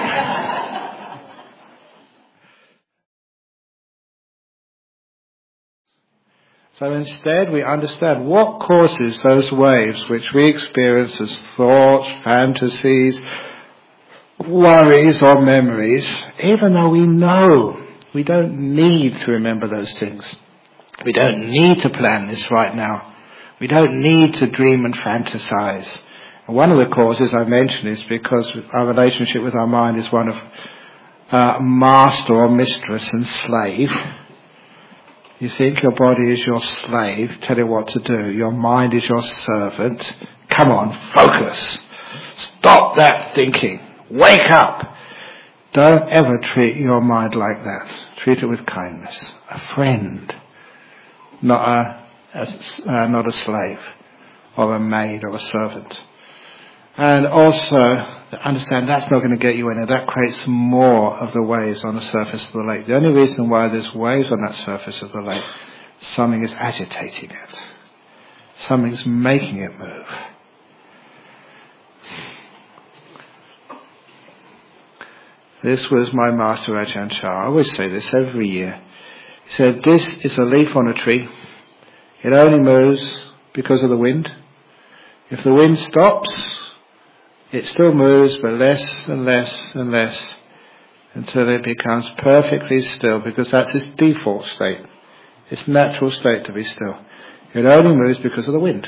A: So instead we understand what causes those waves which we experience as thoughts, fantasies, worries or memories, even though we know we don't need to remember those things. We don't need to plan this right now. We don't need to dream and fantasize. And one of the causes I mentioned is because our relationship with our mind is one of uh, master or mistress and slave. You think your body is your slave, tell it what to do. Your mind is your servant. Come on, focus. Stop that thinking. Wake up. Don't ever treat your mind like that. Treat it with kindness. A friend, not a, a uh, not a slave or a maid or a servant. And also, understand that's not going to get you anywhere. That creates more of the waves on the surface of the lake. The only reason why there's waves on that surface of the lake, something is agitating it. Something's making it move. This was my master Ajahn Chah. I always say this every year. He said, this is a leaf on a tree. It only moves because of the wind. If the wind stops, it still moves, but less and less and less until it becomes perfectly still, because that's its default state. Its natural state to be still. It only moves because of the wind.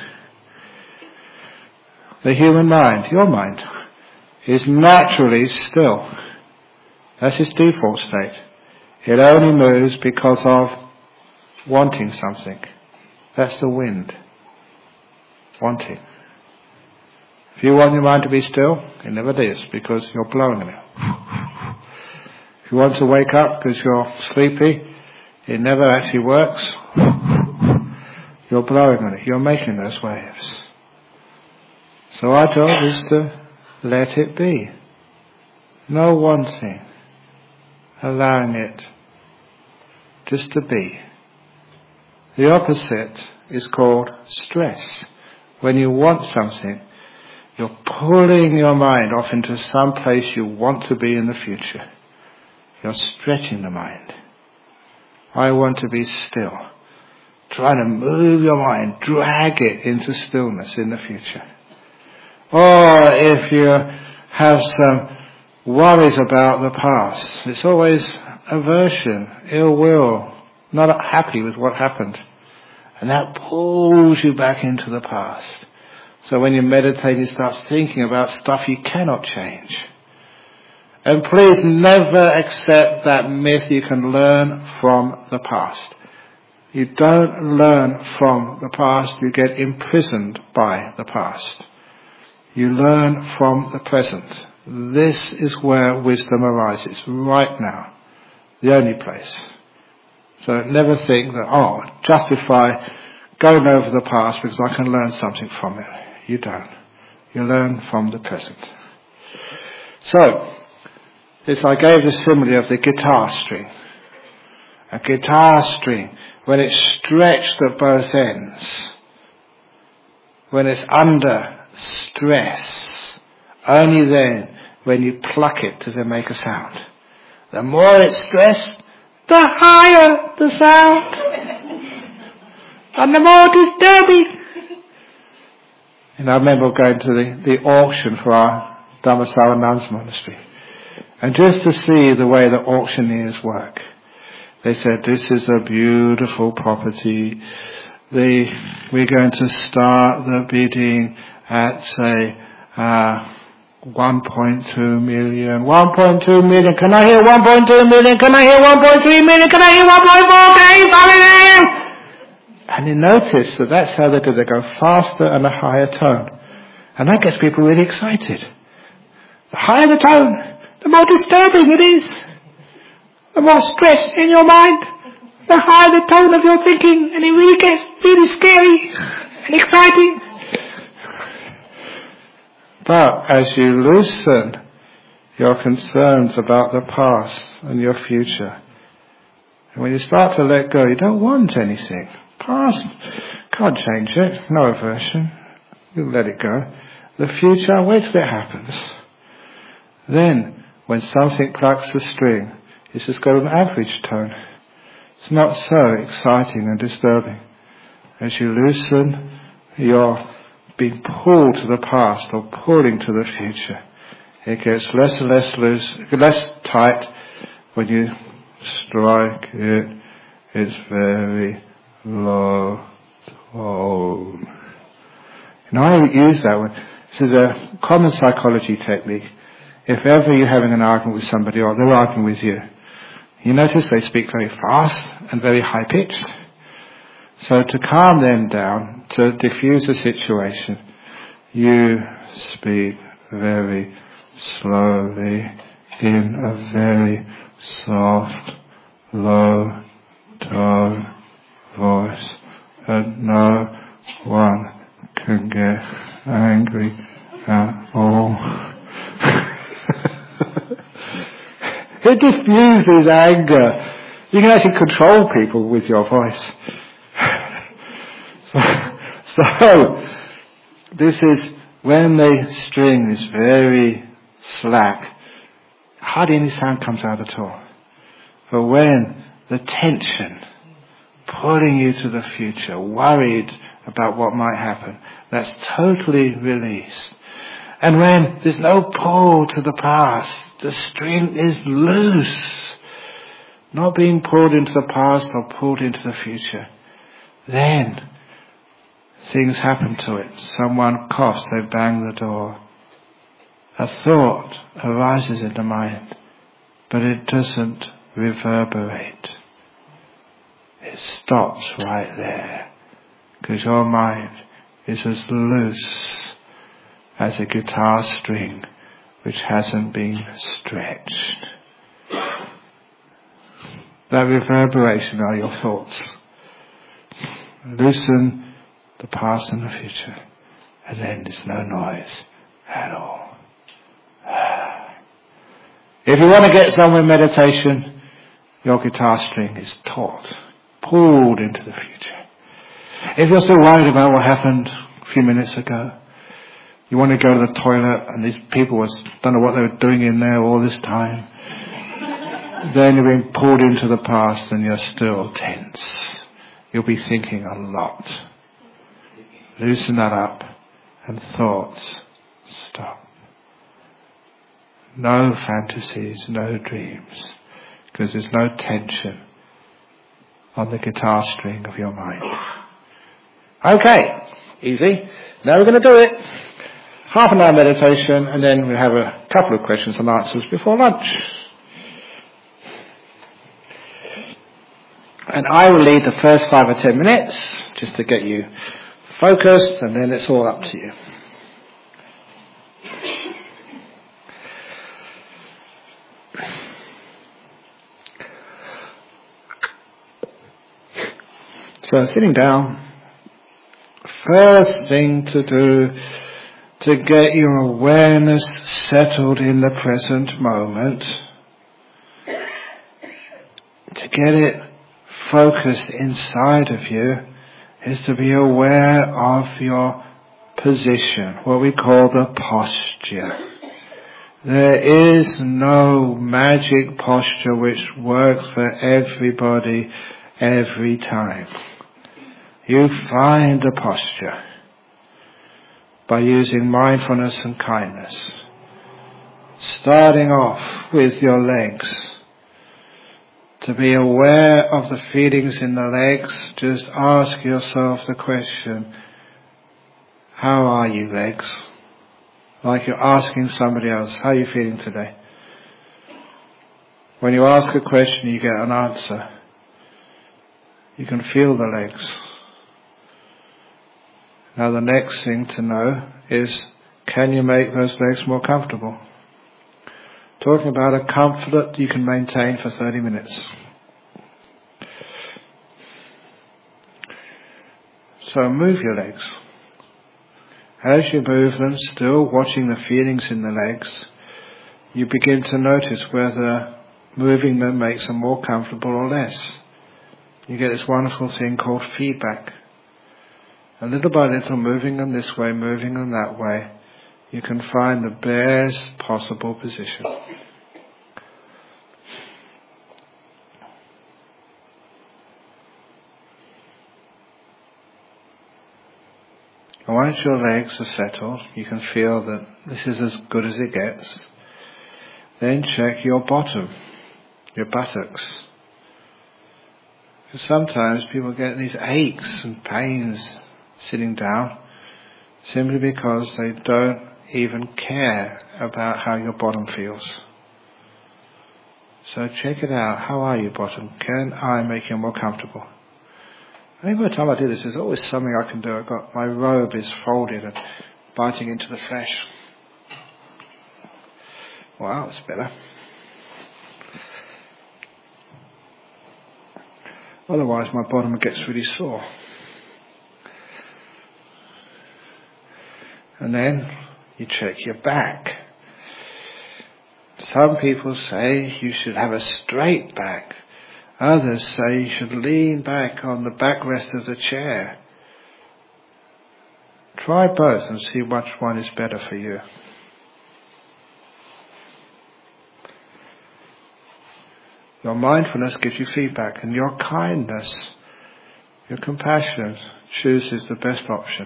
A: The human mind, your mind, is naturally still. That's its default state. It only moves because of wanting something. That's the wind. Wanting. If you want your mind to be still, it never is, because you're blowing it. If you want to wake up because you're sleepy, it never actually works. You're blowing on it. You're making those waves. So our job is to let it be. No wanting. Allowing it just to be. The opposite is called stress. When you want something, you're pulling your mind off into some place you want to be in the future. You're stretching the mind. I want to be still. Trying to move your mind, drag it into stillness in the future. Or if you have some worries about the past, it's always aversion, ill will, not happy with what happened. And that pulls you back into the past. So when you meditate, you start thinking about stuff you cannot change. And please never accept that myth you can learn from the past. You don't learn from the past, you get imprisoned by the past. You learn from the present. This is where wisdom arises, right now. The only place. So never think that, oh, justify going over the past because I can learn something from it. You don't. You learn from the present. So, this I gave the simile of the guitar string. A guitar string, when it's stretched at both ends, when it's under stress, only then, when you pluck it, does it make a sound. The more it's stressed, the higher the sound, and the more disturbing. And I remember going to the, the auction for our Dhammasara Nuns Monastery, and just to see the way the auctioneers work. They said, this is a beautiful property. They, we're going to start the bidding at, say, uh, one point two million. one point two million. Can I hear one point two million? Can I hear one point three million? Can I hear one point four million? And you notice that that's how they do. They go faster and a higher tone. And that gets people really excited. The higher the tone, the more disturbing it is. The more stress in your mind, the higher the tone of your thinking, and it really gets really scary and exciting. But as you loosen your concerns about the past and your future, and when you start to let go, you don't want anything. Past, can't change it, no aversion. You let it go. The future, wait till it happens. Then, when something plucks the string, it's just got an average tone. It's not so exciting and disturbing. As you loosen, you're being pulled to the past or pulling to the future. It gets less and less loose, less tight. When you strike it, it's very low tone. And I use that one. This is a common psychology technique. If ever you're having an argument with somebody or they're arguing with you, you notice they speak very fast and very high-pitched. So to calm them down, to diffuse the situation, you speak very slowly in a very soft, low tone voice, and no one can get angry at all. It diffuses anger. You can actually control people with your voice. so, so, this is when the string is very slack, hardly any sound comes out at all. But when the tension pulling you to the future, worried about what might happen, that's totally released. And when there's no pull to the past, the string is loose, not being pulled into the past or pulled into the future, then things happen to it. Someone coughs, they bang the door. A thought arises in the mind, but it doesn't reverberate. It stops right there, because your mind is as loose as a guitar string which hasn't been stretched. That reverberation are your thoughts. Loosen the past and the future, and then there's no noise at all. If you want to get somewhere in meditation, your guitar string is taut, pulled into the future. If you're still worried about what happened a few minutes ago, you want to go to the toilet and these people was, don't know what they were doing in there all this time, then you're being pulled into the past and you're still tense. You'll be thinking a lot. Loosen that up and thoughts stop. No fantasies, no dreams, because there's no tension on the guitar string of your mind. Okay, easy. Now we're going to do it. Half an hour meditation, and then we'll have a couple of questions and answers before lunch. And I will lead the first five or ten minutes just to get you focused, and then it's all up to you. So sitting down, first thing to do to get your awareness settled in the present moment, to get it focused inside of you, is to be aware of your position, what we call the posture. There is no magic posture which works for everybody every time. You find a posture by using mindfulness and kindness. Starting off with your legs. To be aware of the feelings in the legs, just ask yourself the question, how are you, legs? Like you're asking somebody else, how are you feeling today? When you ask a question, you get an answer. You can feel the legs. Now the next thing to know is, can you make those legs more comfortable? Talking about a comfort that you can maintain for thirty minutes. So move your legs. As you move them, still watching the feelings in the legs, you begin to notice whether moving them makes them more comfortable or less. You get this wonderful thing called feedback. And little by little, moving them this way, moving them that way, you can find the best possible position. And once your legs are settled, you can feel that this is as good as it gets. Then check your bottom, your buttocks. Because sometimes people get these aches and pains sitting down simply because they don't even care about how your bottom feels. So check it out. How are you, bottom? Can I make you more comfortable? I think by the time I do this, there's always something I can do. I've got my robe is folded and biting into the flesh. Wow, that's better. Otherwise, my bottom gets really sore. And then you check your back. Some people say you should have a straight back. Others say you should lean back on the backrest of the chair. Try both and see which one is better for you. Your mindfulness gives you feedback, and your kindness, your compassion chooses the best option.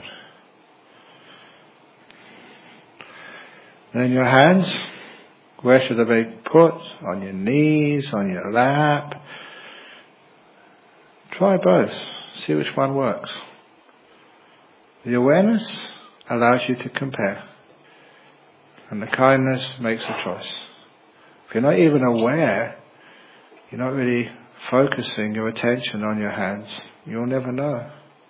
A: Then your hands, where should they be put? On your knees, on your lap. Try both. See which one works. The awareness allows you to compare. And the kindness makes a choice. If you're not even aware, you're not really focusing your attention on your hands, you'll never know.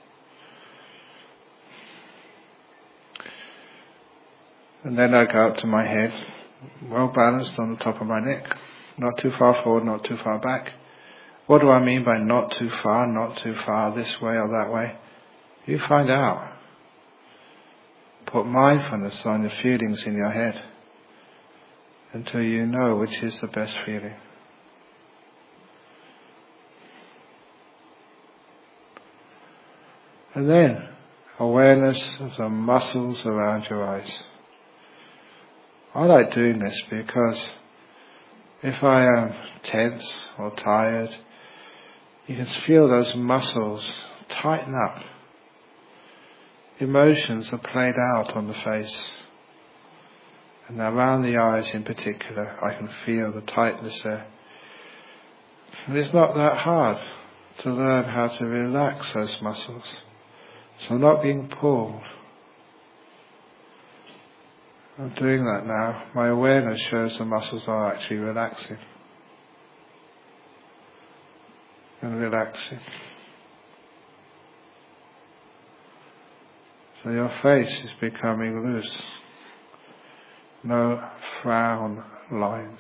A: And then I go up to my head, well balanced on the top of my neck. Not too far forward, not too far back. What do I mean by not too far, not too far, this way or that way? You find out. Put mindfulness on the feelings in your head until you know which is the best feeling. And then, awareness of the muscles around your eyes. I like doing this because if I am tense or tired, you can feel those muscles tighten up. Emotions are played out on the face. And around the eyes in particular, I can feel the tightness there. And it's not that hard to learn how to relax those muscles. So I'm not being pulled. I'm doing that now. My awareness shows the muscles are actually relaxing. And relaxing. So your face is becoming loose. No frown lines.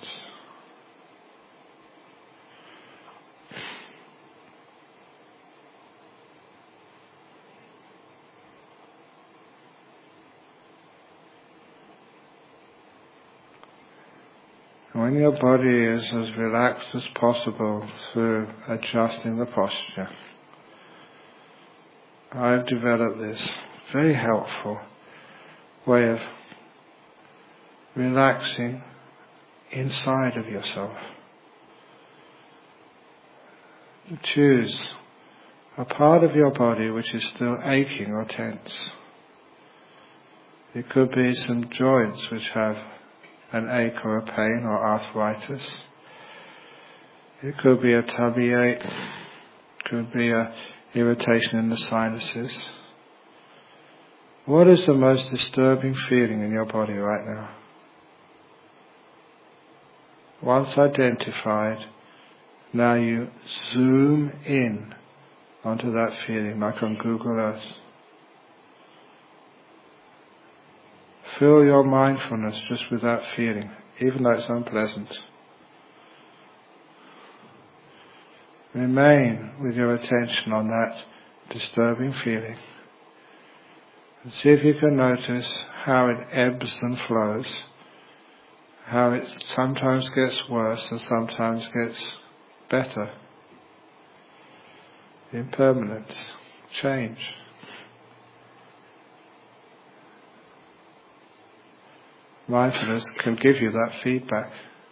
A: When your body is as relaxed as possible through adjusting the posture, I've developed this very helpful way of relaxing inside of yourself. Choose a part of your body which is still aching or tense. It could be some joints which have an ache or a pain or arthritis. It could be a tummy ache. It could be a irritation in the sinuses. What is the most disturbing feeling in your body right now? Once identified, now you zoom in onto that feeling like on Google Earth. Fill your mindfulness just with that feeling, even though it's unpleasant. Remain with your attention on that disturbing feeling. And see if you can notice how it ebbs and flows, how it sometimes gets worse and sometimes gets better. Impermanence, change. Mindfulness can give you that feedback.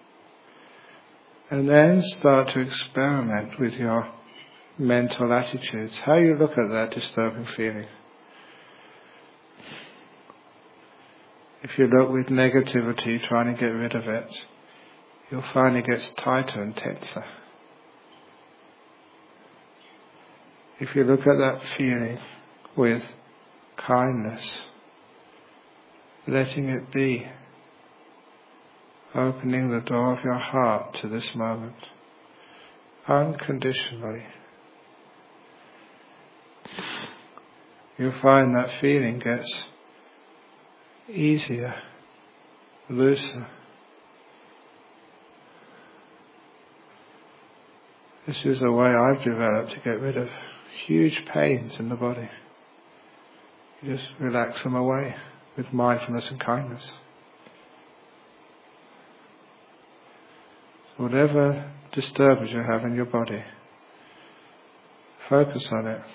A: And then start to experiment with your mental attitudes, how you look at that disturbing feeling. If you look with negativity, trying to get rid of it, you'll find it gets tighter and tenser. If you look at that feeling with kindness, letting it be, opening the door of your heart to this moment, unconditionally, you'll find that feeling gets easier, looser. This is the way I've developed to get rid of huge pains in the body. You just relax them away with mindfulness and kindness. Whatever disturbance you have in your body, focus on it.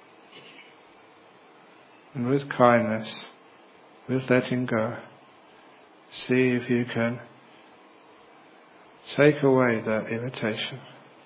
A: And with kindness, with letting go, see if you can take away that irritation.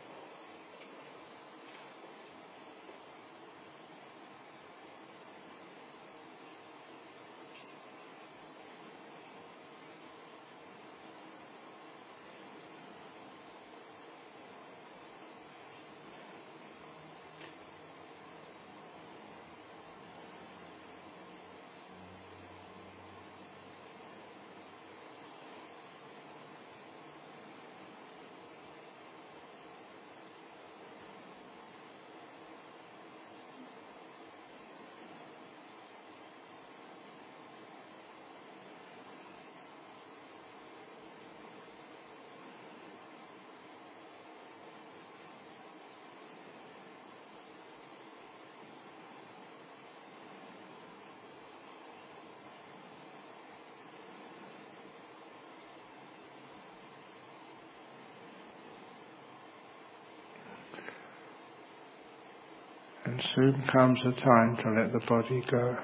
A: And soon comes a time to let the body go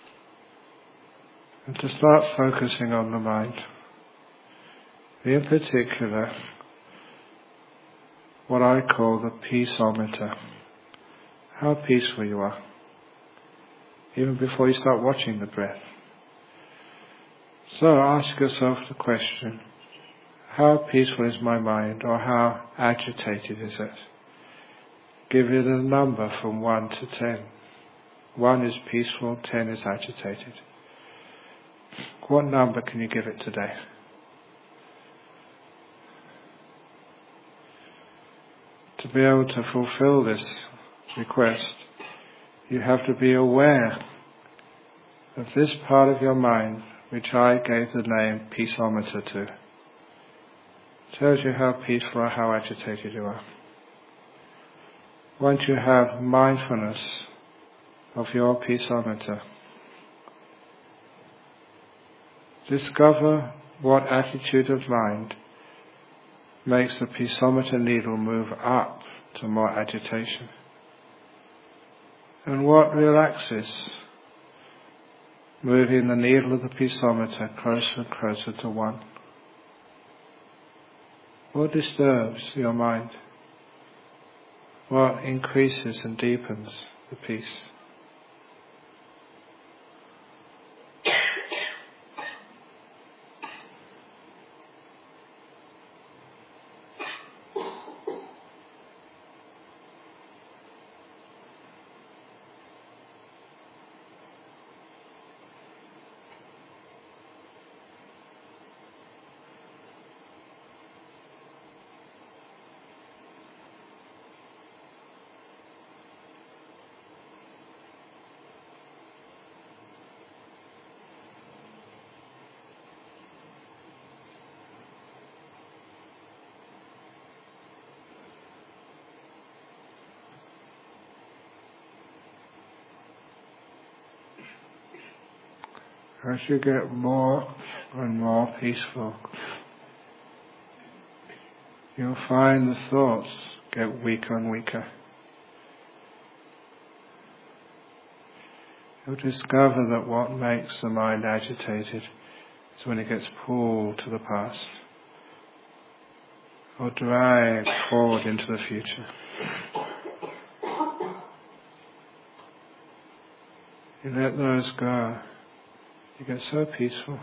A: and to start focusing on the mind. In particular, what I call the peaceometer. How peaceful you are, even before you start watching the breath. So ask yourself the question, how peaceful is my mind, or how agitated is it? Give it a number from one to ten. One is peaceful, ten is agitated. What number can you give it today? To be able to fulfill this request, you have to be aware of this part of your mind, which I gave the name peaceometer to. It tells you how peaceful or how agitated you are. Once you have mindfulness of your peaceometer, discover what attitude of mind makes the peaceometer needle move up to more agitation, and what relaxes, moving the needle of the peaceometer closer and closer to one. What disturbs your mind? What increases and deepens the peace? As you get more and more peaceful, you'll find the thoughts get weaker and weaker. You'll discover that what makes the mind agitated is when it gets pulled to the past or dragged forward into the future. You let those go. You get so peaceful.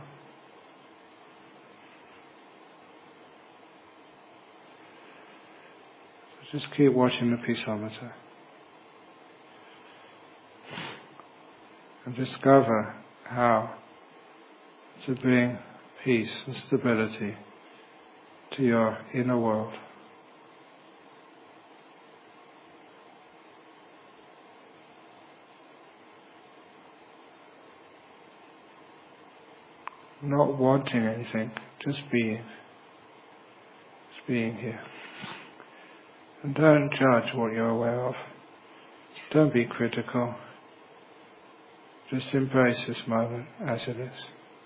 A: So just keep watching the peaceometer. And discover how to bring peace and stability to your inner world. Not wanting anything, just being. Just being here. And don't judge what you're aware of. Don't be critical. Just embrace this moment as it is.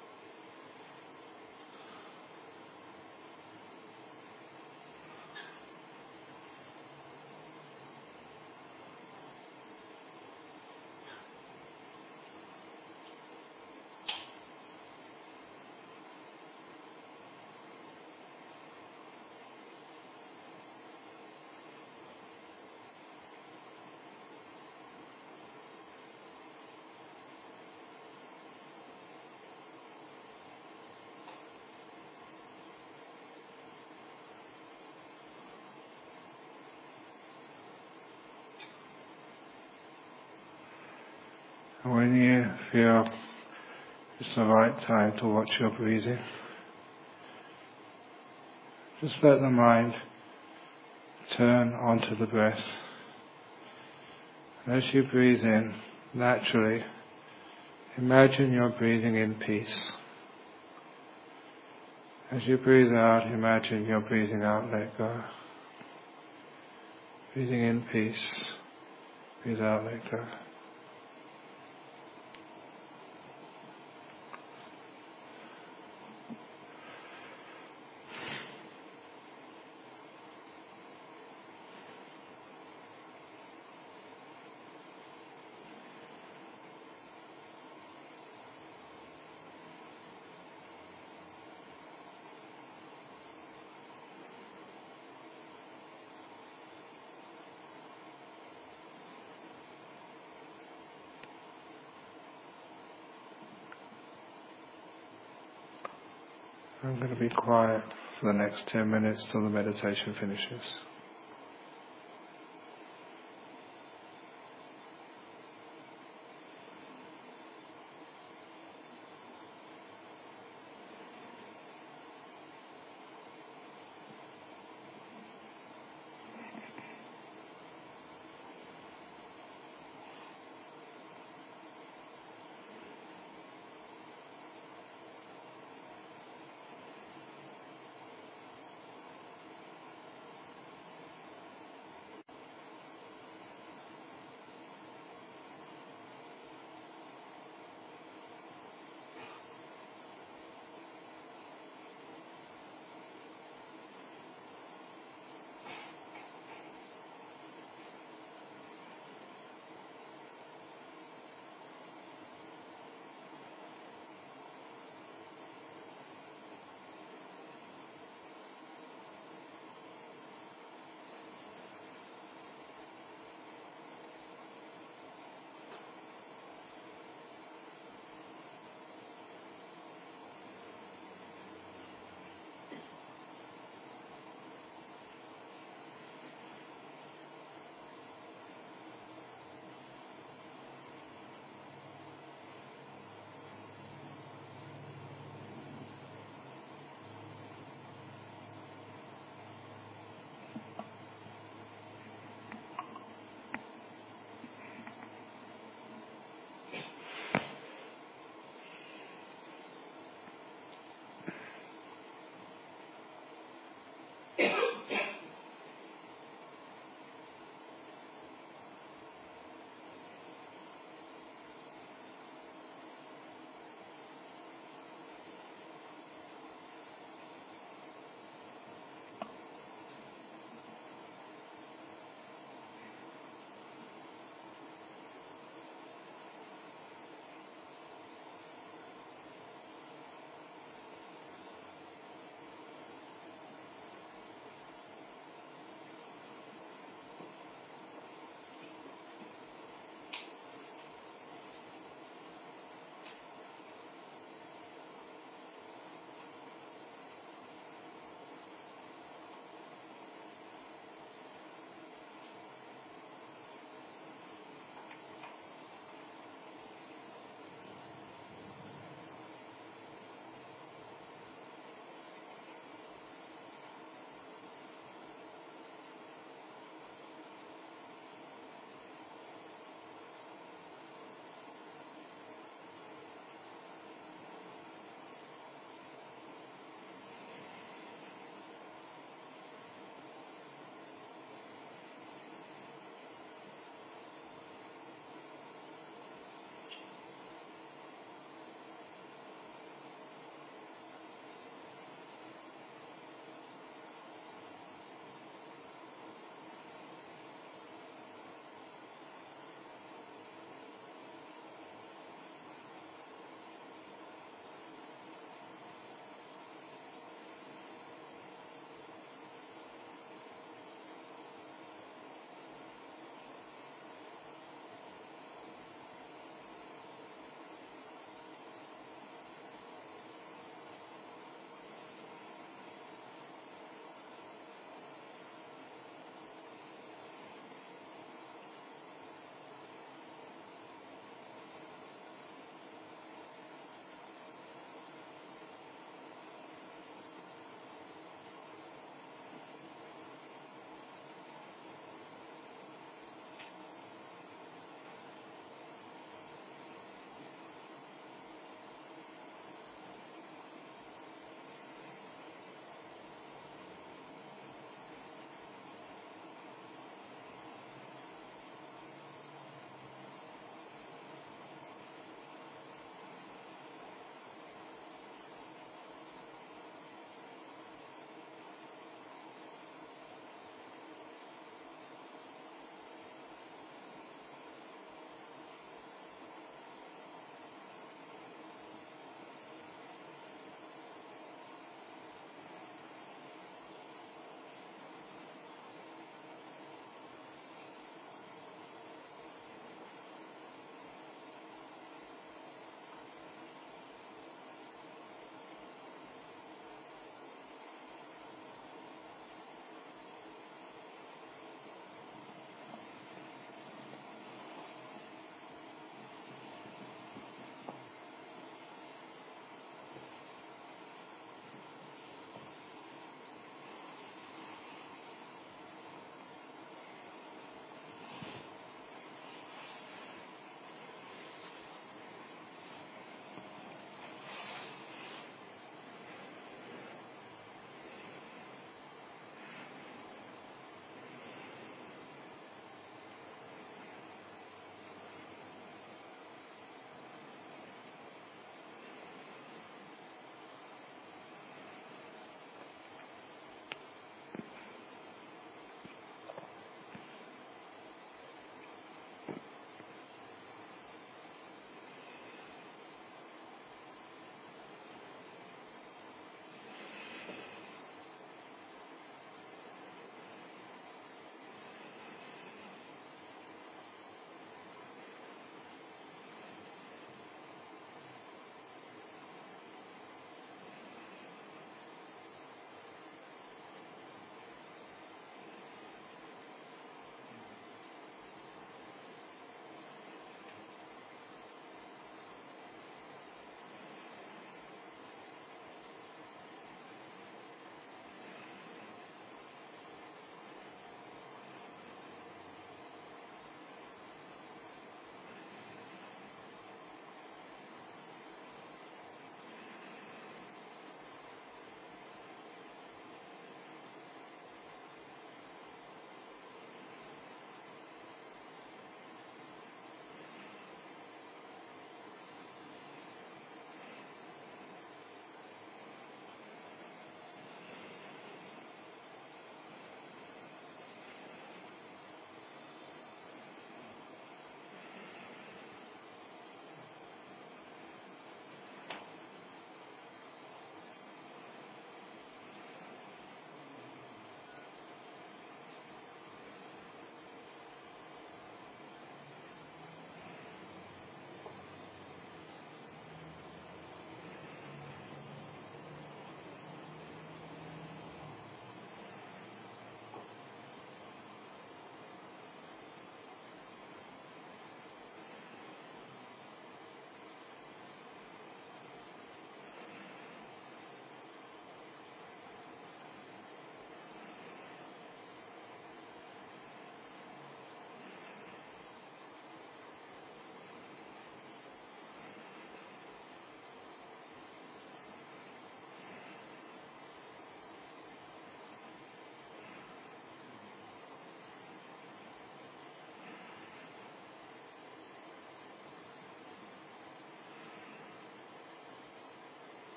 A: When you feel it's the right time to watch your breathing, just let the mind turn onto the breath. And as you breathe in, naturally, imagine you're breathing in peace. As you breathe out, imagine you're breathing out, let go. Breathing in peace, breathe out, let go. I'm going to be quiet for the next ten minutes till the meditation finishes.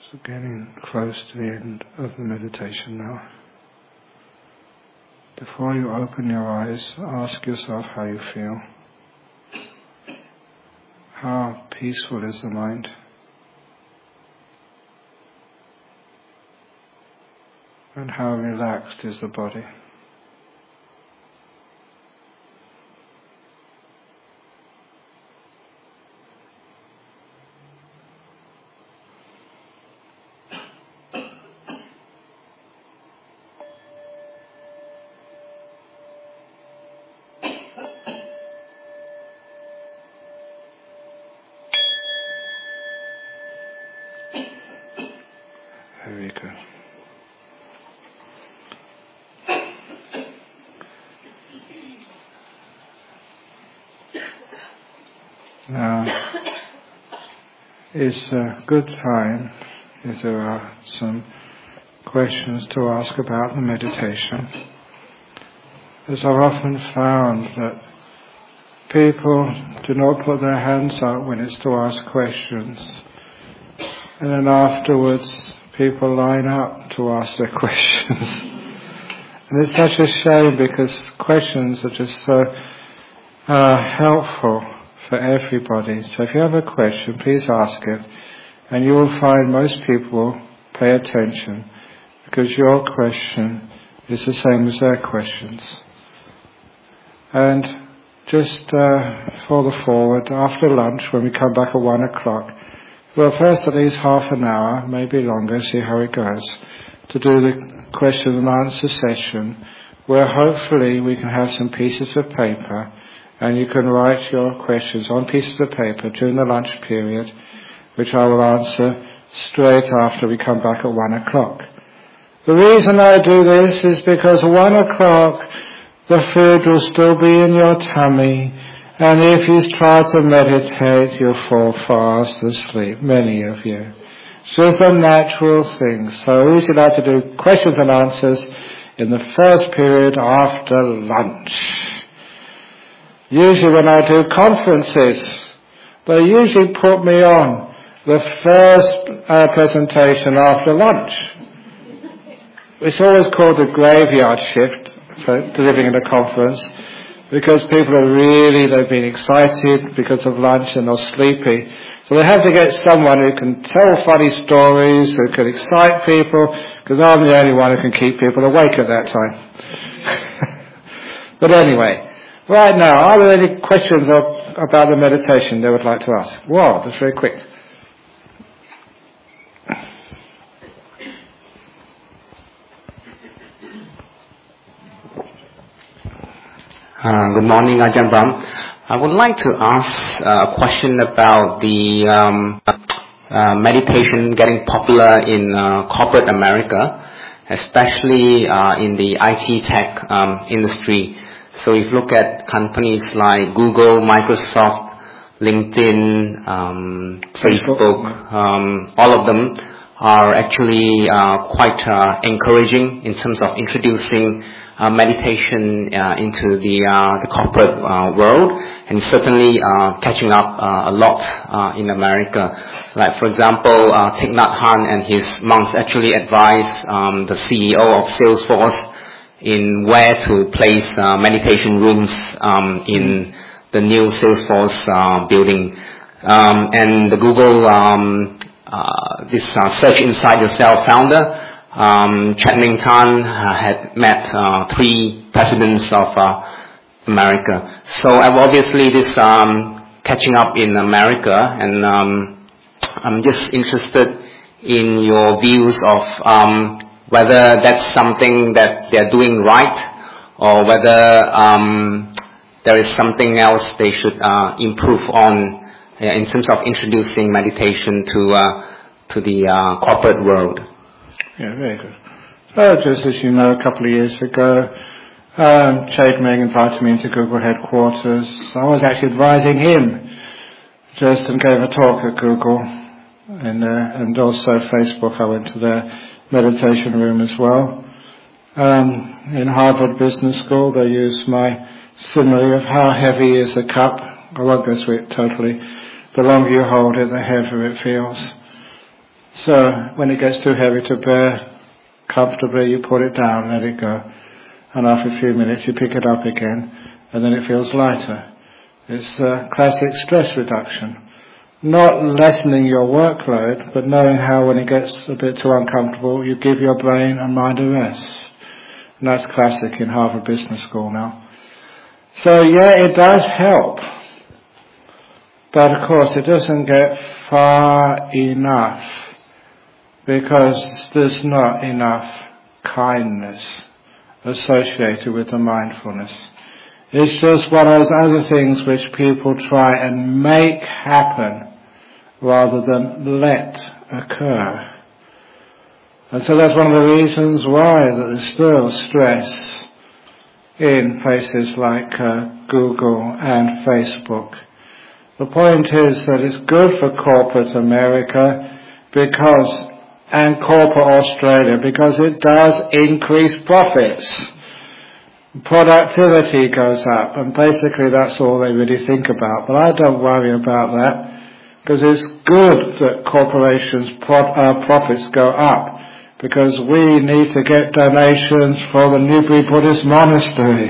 A: So getting close to the end of the meditation now. Before you open your eyes, ask yourself how you feel. How peaceful is the mind? And how relaxed is the body? Very good. Now, it's a good time if there are some questions to ask about the meditation. As I've often found that people do not put their hands up when it's to ask questions, and then afterwards people line up to ask their questions. And it's such a shame because questions are just so uh, helpful for everybody. So if you have a question, please ask it, and you will find most people pay attention because your question is the same as their questions. And just uh, for the forward, after lunch, when we come back at one o'clock, well, first at least half an hour, maybe longer, see how it goes, to do the question and answer session, where hopefully we can have some pieces of paper and you can write your questions on pieces of paper during the lunch period, which I will answer straight after we come back at one o'clock. The reason I do this is because at one o'clock the food will still be in your tummy, and if you try to meditate, you'll fall fast asleep, many of you. So it's a natural thing. So I usually like to do questions and answers in the first period after lunch. Usually when I do conferences, they usually put me on the first uh, presentation after lunch. It's always called the graveyard shift for delivering at a conference, because people are really, they've been excited because of lunch and they're sleepy. So they have to get someone who can tell funny stories, who can excite people, because I'm the only one who can keep people awake at that time. But anyway, right now, are there any questions of, about the meditation they would like to ask? Wow, that's very quick.
B: Uh, good morning, Ajahn Brahm. I would like to ask uh, a question about the um, uh, meditation getting popular in uh, corporate America, especially uh, in the I T tech um, industry. So if you look at companies like Google, Microsoft, LinkedIn, um, Facebook, um, all of them are actually uh, quite uh, encouraging in terms of introducing Uh, meditation uh, into the uh, the corporate uh, world, and certainly uh, catching up uh, a lot uh, in America. Like for example, uh, Thich Nhat Hanh and his monks actually advised um, the C E O of Salesforce in where to place uh, meditation rooms um, in the new Salesforce uh, building. Um, and the Google, um, uh, this uh, Search Inside Yourself founder, Um, Chad Ming Tan uh, had met uh, three presidents of uh, America. So uh, obviously this um, catching up in America, and um, I'm just interested in your views of um, whether that's something that they're doing right, or whether um, there is something else they should uh, improve on uh, in terms of introducing meditation to uh, to the uh, corporate world.
A: Yeah, very good. So just as you know, a couple of years ago, um, Chade Meng invited me into Google headquarters. So I was actually advising him, just and gave a talk at Google, and, uh, and also Facebook. I went to their meditation room as well. Um, in Harvard Business School, they use my simile of how heavy is a cup. I won't go through it totally. The longer you hold it, the heavier it feels. So when it gets too heavy to bear comfortably, you put it down, let it go. And after a few minutes you pick it up again, and then it feels lighter. It's uh, classic stress reduction. Not lessening your workload, but knowing how when it gets a bit too uncomfortable, you give your brain and mind a rest. And that's classic in Harvard Business School now. So yeah, it does help. But of course it doesn't get far enough, because there's not enough kindness associated with the mindfulness. It's just one of those other things which people try and make happen rather than let occur. And so that's one of the reasons why that there's still stress in places like uh, Google and Facebook. The point is that it's good for corporate America because, and corporate Australia, because it does increase profits. Productivity goes up, and basically that's all they really think about. But I don't worry about that, because it's good that corporations' pro- uh, profits go up, because we need to get donations for the Newbury Buddhist Monastery.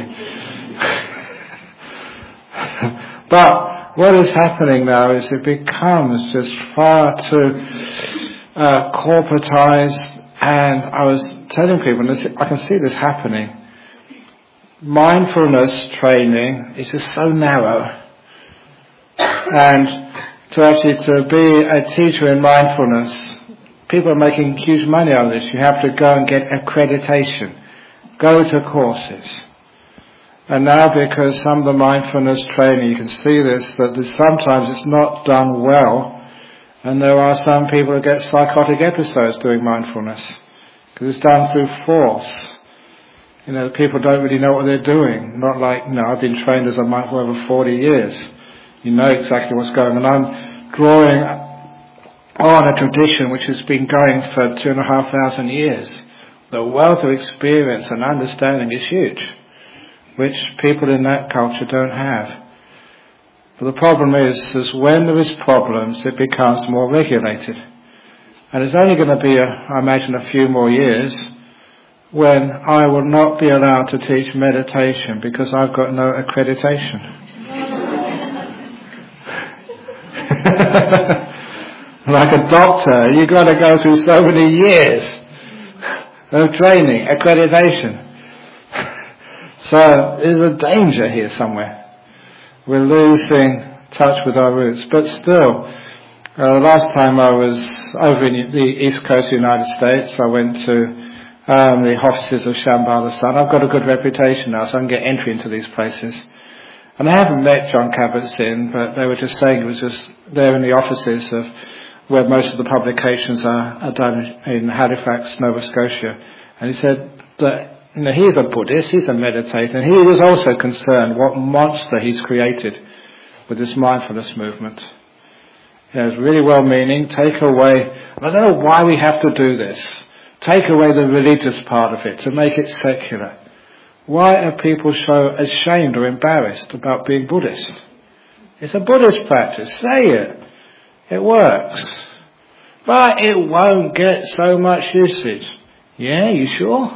A: But what is happening now is it becomes just far too uh, corporatized, and I was telling people, and I can see this happening, mindfulness training is just so narrow, and to actually to be a teacher in mindfulness, people are making huge money out of this. You have to go and get accreditation, go to courses. And now, because some of the mindfulness training, you can see this, that sometimes it's not done well, and there are some people who get psychotic episodes doing mindfulness, because it's done through force. You know, people don't really know what they're doing. Not like, you know, I've been trained as a monk for over forty years. You know exactly what's going on. I'm drawing on a tradition which has been going for two and a half thousand years. The wealth of experience and understanding is huge, which people in that culture don't have. But the problem is, is when there is problems, it becomes more regulated. And it's only going to be, a, I imagine, a few more years when I will not be allowed to teach meditation because I've got no accreditation. Like a doctor, you've got to go through so many years of training, accreditation. So there's a danger here somewhere. We're losing touch with our roots. But still, uh, the last time I was over in the East Coast of the United States, I went to Um, the offices of Shambhala Sun. I've got a good reputation now, so I can get entry into these places. And I haven't met John Kabat-Zinn, but they were just saying it was just there in the offices of where most of the publications are, are done in Halifax, Nova Scotia. And he said that, you know, he's a Buddhist, he's a meditator, and he was also concerned what monster he's created with this mindfulness movement. You know, it's really well-meaning, take away, I don't know why we have to do this. Take away the religious part of it to make it secular. Why are people so ashamed or embarrassed about being Buddhist? It's a Buddhist practice. Say it. It works. But it won't get so much usage. Yeah, you sure?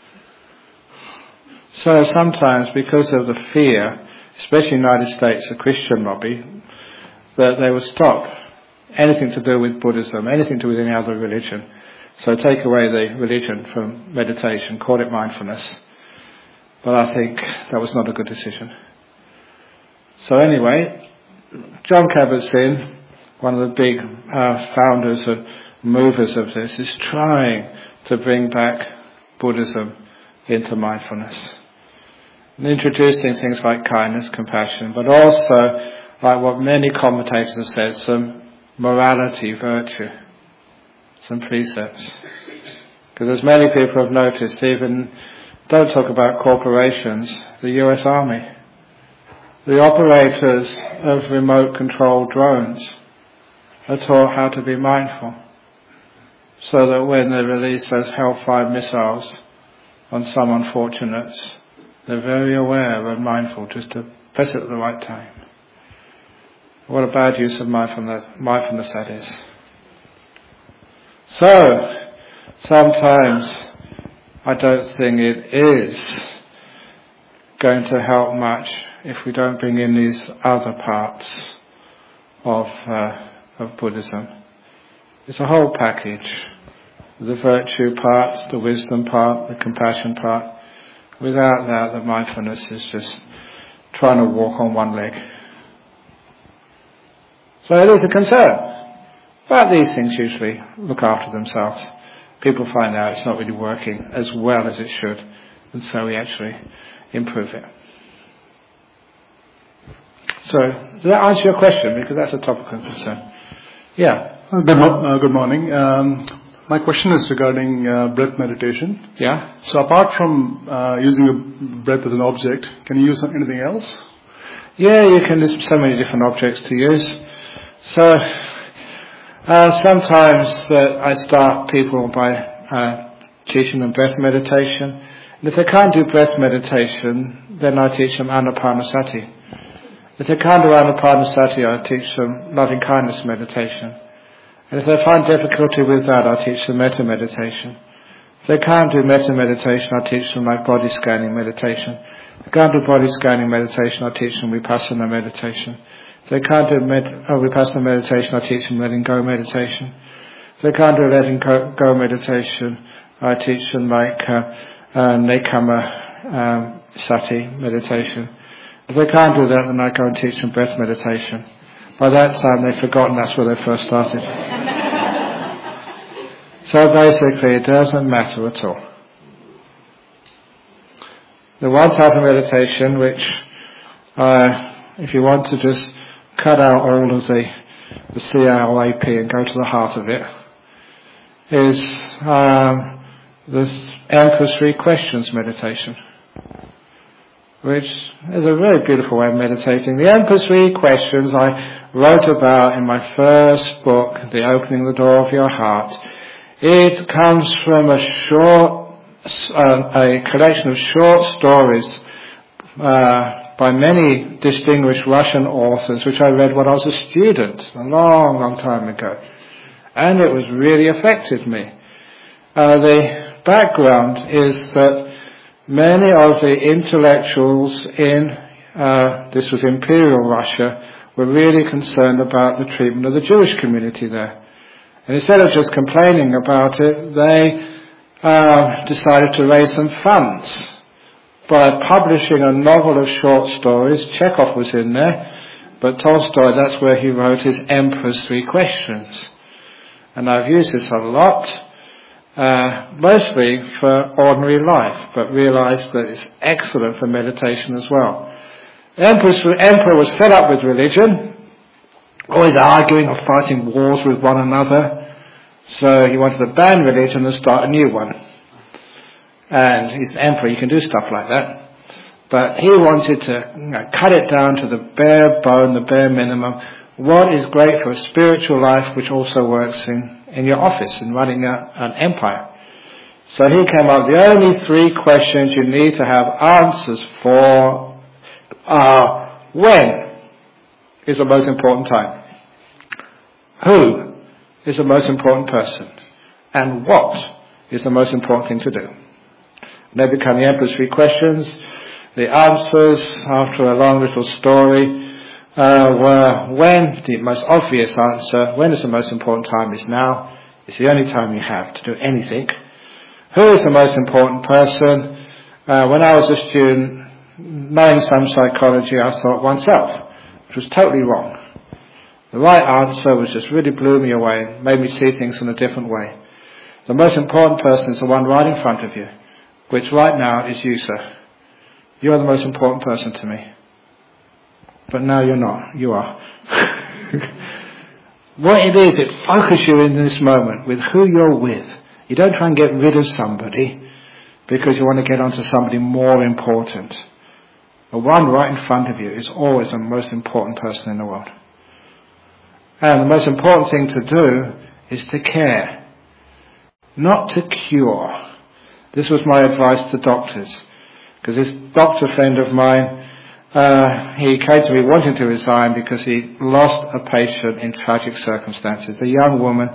A: So sometimes because of the fear, especially in the United States, the Christian lobby, that they will stop anything to do with Buddhism, anything to do with any other religion. So take away the religion from meditation, call it mindfulness. But I think that was not a good decision. So anyway, John Kabat-Zinn, one of the big uh, founders and movers of this, is trying to bring back Buddhism into mindfulness. And introducing things like kindness, compassion, but also, like what many commentators have said, some morality, virtue. Some precepts. Because as many people have noticed, even, don't talk about corporations, the U S Army. The operators of remote controlled drones are taught how to be mindful, so that when they release those Hellfire missiles on some unfortunates, they're very aware and mindful just to press it at the right time. What a bad use of mindfulness, mindfulness that is. So, sometimes I don't think it is going to help much if we don't bring in these other parts of uh, of Buddhism. It's a whole package. The virtue part, the wisdom part, the compassion part. Without that, the mindfulness is just trying to walk on one leg. So it is a concern. But these things usually look after themselves. People find out it's not really working as well as it should, and so we actually improve it. So, does that answer your question? Because that's a topic of concern. Yeah.
C: Uh, good, mo- uh, good morning. Um, my question is regarding uh, breath meditation.
A: Yeah.
C: So, apart from uh, using a breath as an object, can you use anything else?
A: Yeah, you can. There's so many different objects to use. So, uh, sometimes uh, I start people by uh, teaching them breath meditation. And if they can't do breath meditation, then I teach them Anapanasati. If they can't do Anapanasati, I teach them loving kindness meditation. And if they find difficulty with that, I teach them metta meditation. If they can't do metta meditation, I teach them like body scanning meditation. If they can't do body scanning meditation, I teach them vipassana meditation. If they can't do med- oh, vipassana meditation, I teach them letting go meditation. If they can't do letting go, go meditation, I teach them like uh, uh, nekama um, sati meditation. If they can't do that, then I go and teach them breath meditation. By that time, they've forgotten that's where they first started. So basically, it doesn't matter at all. The one type of meditation which, uh, if you want to just cut out all of the, the C L A P and go to the heart of it, is um, the Emperor's Three Questions meditation, which is a very beautiful way of meditating. The Emperor's Three Questions I wrote about in my first book, The Opening the Door of Your Heart. It comes from a short, uh, a collection of short stories uh, by many distinguished Russian authors, which I read when I was a student, a long, long time ago. And it was really affected me. Uh, the background is that many of the intellectuals in, uh, this was Imperial Russia, were really concerned about the treatment of the Jewish community there. And instead of just complaining about it, they uh, decided to raise some funds by publishing a novel of short stories. Chekhov was in there, but Tolstoy, that's where he wrote his Emperor's Three Questions. And I've used this a lot. Uh, mostly for ordinary life, but realized that it's excellent for meditation as well. The emperor was fed up with religion, always arguing or fighting wars with one another, so he wanted to ban religion and start a new one. And he's the emperor, he can do stuff like that. But he wanted to you know, cut it down to the bare bone, the bare minimum. What is great for a spiritual life, which also works in in your office and running a, an empire. So he came up, the only three questions you need to have answers for are, when is the most important time? Who is the most important person? And what is the most important thing to do? And they become the Emperor's Three Questions. The answers, after a long little story, Uh, were when, the most obvious answer, when is the most important time is now. It's the only time you have to do anything. Who is the most important person? Uh, when I was a student, knowing some psychology, I thought oneself, which was totally wrong. The right answer was just really blew me away, made me see things in a different way. The most important person is the one right in front of you, which right now is you, sir. You are the most important person to me. But now you're not. You are. What it is, it focuses you in this moment with who you're with. You don't try and get rid of somebody because you want to get onto somebody more important. The one right in front of you is always the most important person in the world. And the most important thing to do is to care, not to cure. This was my advice to doctors, because this doctor friend of mine, Uh, he came to me wanting to resign because he lost a patient in tragic circumstances. A young woman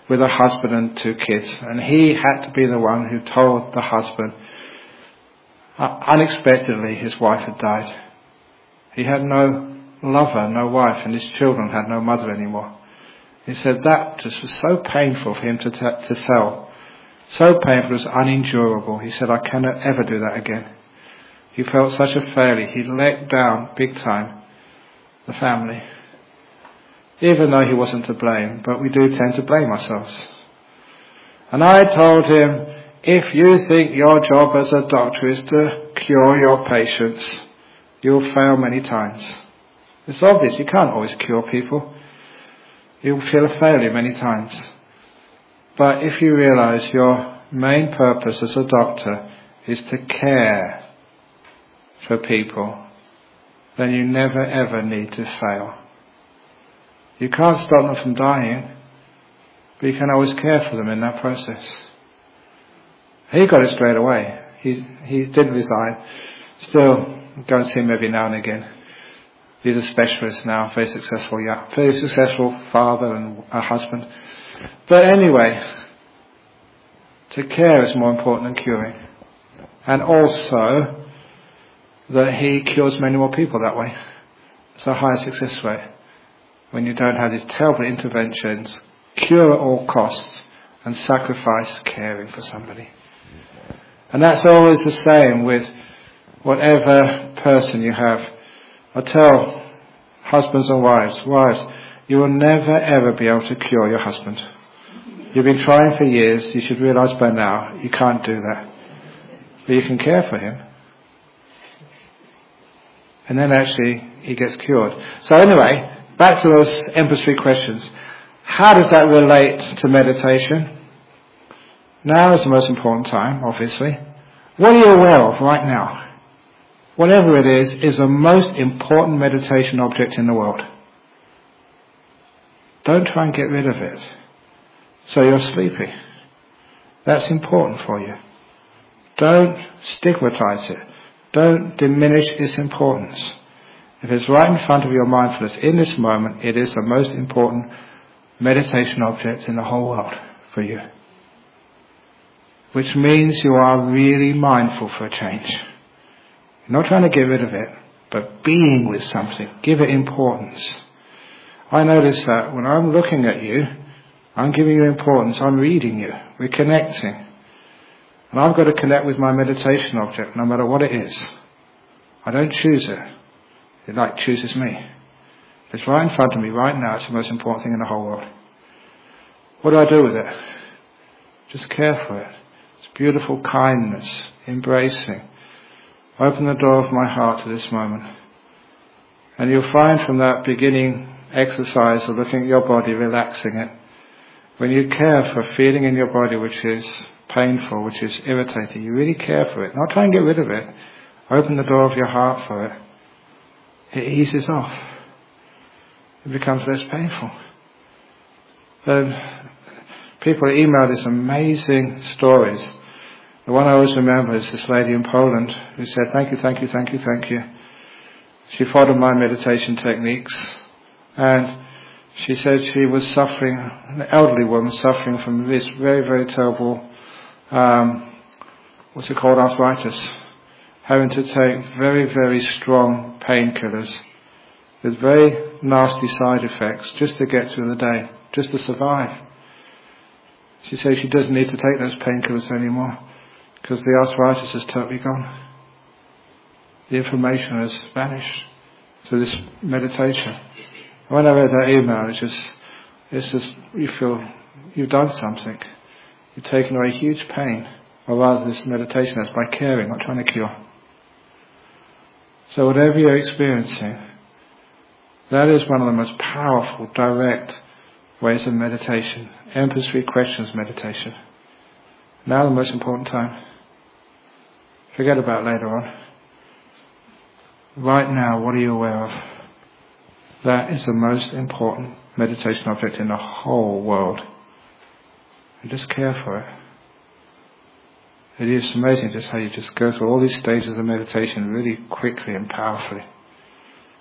A: with a husband and two kids, and he had to be the one who told the husband, uh, unexpectedly his wife had died. He had no lover, no wife, and his children had no mother anymore. He said that just was so painful for him to t- to tell. So painful, it was unendurable. He said, I cannot ever do that again. He felt such a failure. He let down big time the family. Even though he wasn't to blame, but we do tend to blame ourselves. And I told him, if you think your job as a doctor is to cure your patients, you'll fail many times. It's obvious, you can't always cure people. You'll feel a failure many times. But if you realize your main purpose as a doctor is to care for people, then you never ever need to fail. You can't stop them from dying, but you can always care for them in that process. He got it straight away. He he didn't resign. Still go and see him every now and again. He's a specialist now, very successful, yeah, very successful father and a husband. But anyway, to care is more important than curing. And also that he cures many more people that way. It's a higher success rate when you don't have these terrible interventions, cure at all costs, and sacrifice caring for somebody. And that's always the same with whatever person you have. I tell husbands and wives, wives, you will never ever be able to cure your husband. You've been trying for years, you should realise by now you can't do that. But you can care for him. And then actually he gets cured. So anyway, back to those Empress three questions. How does that relate to meditation? Now is the most important time, obviously. What are you aware of right now? Whatever it is, is the most important meditation object in the world. Don't try and get rid of it so you're sleepy. That's important for you. Don't stigmatize it. Don't diminish its importance. If it's right in front of your mindfulness in this moment, it is the most important meditation object in the whole world for you. Which means you are really mindful for a change. You're not trying to get rid of it, but being with something. Give it importance. I notice that when I'm looking at you, I'm giving you importance. I'm reading you. We're connecting. And I've got to connect with my meditation object, no matter what it is. I don't choose it. It like chooses me. It's right in front of me right now. It's the most important thing in the whole world. What do I do with it? Just care for it. It's beautiful kindness, embracing. Open the door of my heart to this moment. And you'll find from that beginning exercise of looking at your body, relaxing it, when you care for a feeling in your body which is painful, which is irritating, you really care for it. Not try and get rid of it. Open the door of your heart for it. It eases off. It becomes less painful. Then people email these amazing stories. The one I always remember is this lady in Poland who said, thank you, thank you, thank you, thank you. She followed my meditation techniques, and she said she was suffering, an elderly woman suffering from this very, very terrible, um, what's it called, arthritis, having to take very, very strong painkillers with very nasty side effects just to get through the day, just to survive. She says she doesn't need to take those painkillers anymore because the arthritis is totally gone. The inflammation has vanished through this meditation. When I read that email, it's just, it's just, you feel you've done something. You've taken away huge pain, or rather this meditation is by caring, not trying to cure. So whatever you're experiencing, that is one of the most powerful, direct ways of meditation. Empress three questions meditation. Now the most important time. Forget about later on. Right now, what are you aware of? That is the most important meditation object in the whole world. And just care for it. It is amazing just how you just go through all these stages of meditation really quickly and powerfully.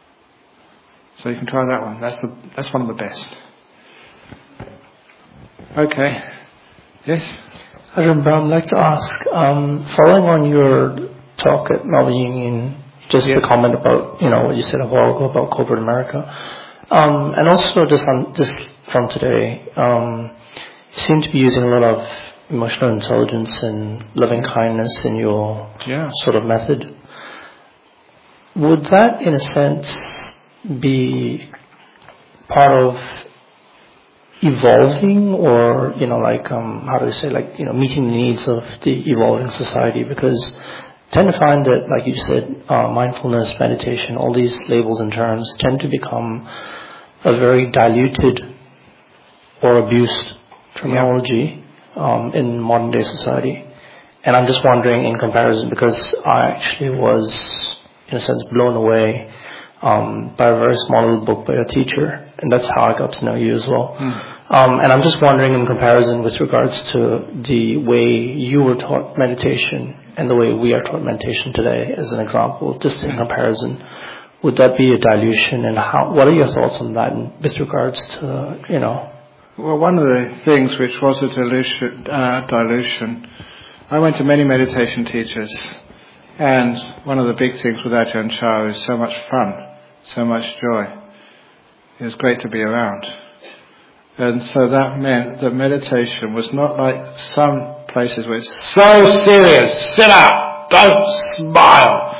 A: So you can try that one. That's the that's one of the best. Okay. Yes?
D: Ajahn Brahm, I'd like to ask, um, following on your talk at Melbourne Union, just
A: yeah.
D: the comment about, you know, what you said a while ago about corporate America, um, and also just on, just from today, um, you seem to be using a lot of emotional intelligence and loving kindness in your
A: yeah.
D: sort of method. Would that, in a sense, be part of evolving, or, you know, like, um, how do I say, like, you know, meeting the needs of the evolving society? Because I tend to find that, like you said, uh, mindfulness, meditation, all these labels and terms tend to become a very diluted or abused terminology um, in modern day society. And I'm just wondering, in comparison, because I actually was, in a sense, blown away um, by a very small little book by a teacher, and that's how I got to know you as well. Mm. Um, and I'm just wondering, in comparison with regards to the way you were taught meditation and the way we are taught meditation today, as an example, just in comparison, would that be a dilution? And how? What are your thoughts on that with regards to, you know?
A: Well, one of the things which was a dilution, uh, dilution, I went to many meditation teachers, and one of the big things with Ajahn Chah is so much fun, so much joy. It was great to be around. And so that meant that meditation was not like some places where it's so serious, sit up, don't smile.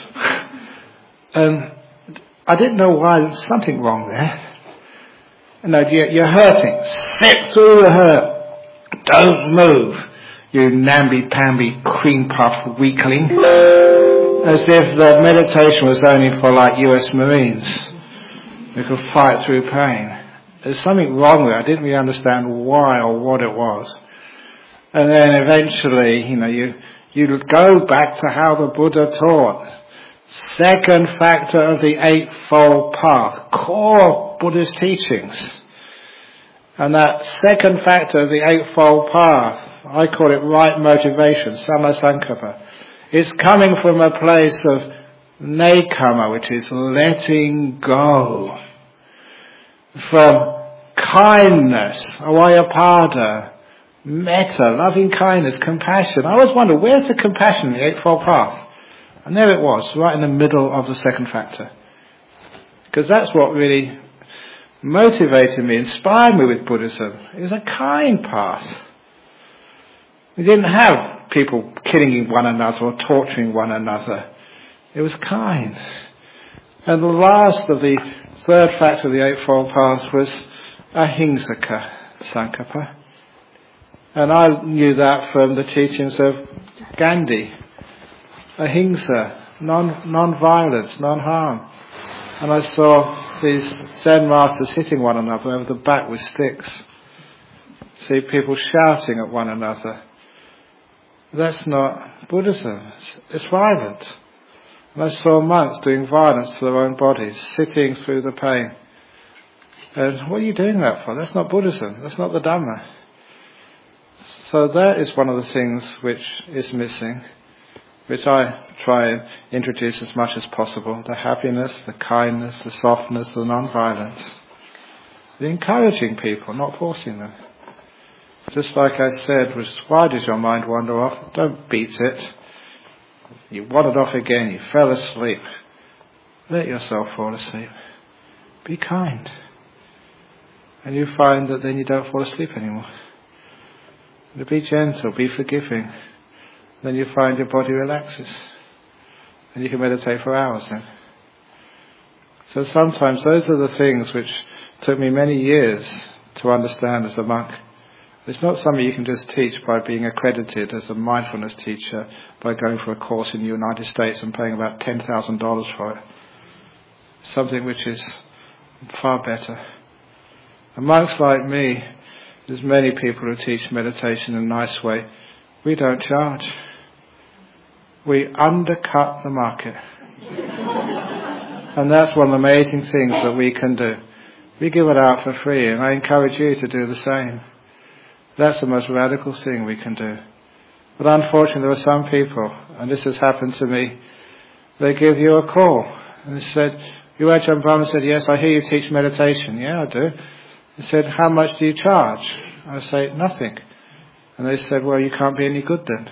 A: And I didn't know why, there's something wrong there. No, you're hurting, sit through the hurt, don't move, you namby-pamby cream puff weakling. As if the meditation was only for like U S Marines who could fight through pain. There's something wrong there. I didn't really understand why or what it was. And then eventually, you know, you you go back to how the Buddha taught. Second factor of the Eightfold Path, core Buddhist teachings. And that second factor of the Eightfold Path, I call it right motivation, Sammasankappa. It's coming from a place of nekama, which is letting go. From kindness, avayapada, metta, loving kindness, compassion. I always wonder, where's the compassion in the Eightfold Path? And there it was, right in the middle of the second factor. Because that's what really motivated me, inspired me with Buddhism. It was a kind path. We didn't have people killing one another or torturing one another. It was kind. And the last of the third factor of the Eightfold Path was ahimsaka sankappa. And I knew that from the teachings of Gandhi. Ahimsa, non, non-violence, non-harm. And I saw these Zen masters hitting one another over the back with sticks. See people shouting at one another. That's not Buddhism. It's, it's violent. And I saw monks doing violence to their own bodies, sitting through the pain. And what are you doing that for? That's not Buddhism. That's not the Dhamma. So that is one of the things which is missing, which I try and introduce as much as possible. The happiness, the kindness, the softness, the non-violence. The encouraging people, not forcing them. Just like I said, was why does your mind wander off? Don't beat it. You wandered off again, you fell asleep. Let yourself fall asleep. Be kind. And you find that then you don't fall asleep anymore. To be gentle, be forgiving. Then you find your body relaxes. And you can meditate for hours then. So sometimes those are the things which took me many years to understand as a monk. It's not something you can just teach by being accredited as a mindfulness teacher, by going for a course in the United States and paying about ten thousand dollars for it. Something which is far better. And monks like me, there's many people who teach meditation in a nice way. We don't charge. We undercut the market. And that's one of the amazing things that we can do. We give it out for free, and I encourage you to do the same. That's the most radical thing we can do. But unfortunately there are some people, and this has happened to me, they give you a call and they said, you Ajahn Brahm? Said, yes, I hear you teach meditation. Yeah, I do. He said, how much do you charge? I say, nothing. And they said, well, you can't be any good then.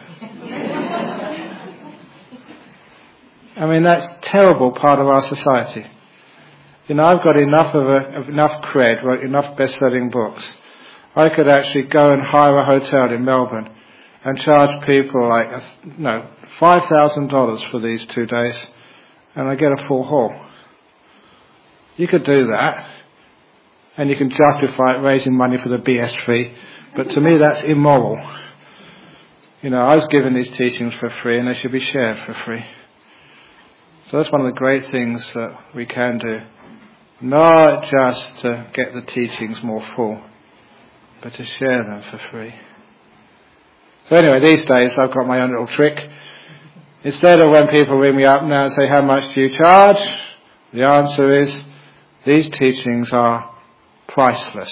A: I mean, that's a terrible part of our society. You know, I've got enough of, a, of enough cred, wrote enough best-selling books. I could actually go and hire a hotel in Melbourne and charge people like, no, five thousand dollars for these two days, and I get a full hall. You could do that, and you can justify it raising money for the B S fee, but to me that's immoral. You know, I was given these teachings for free, and they should be shared for free. So that's one of the great things that we can do. Not just to get the teachings more full, but to share them for free. So anyway, these days I've got my own little trick. Instead of when people ring me up now and say, how much do you charge? The answer is, these teachings are priceless.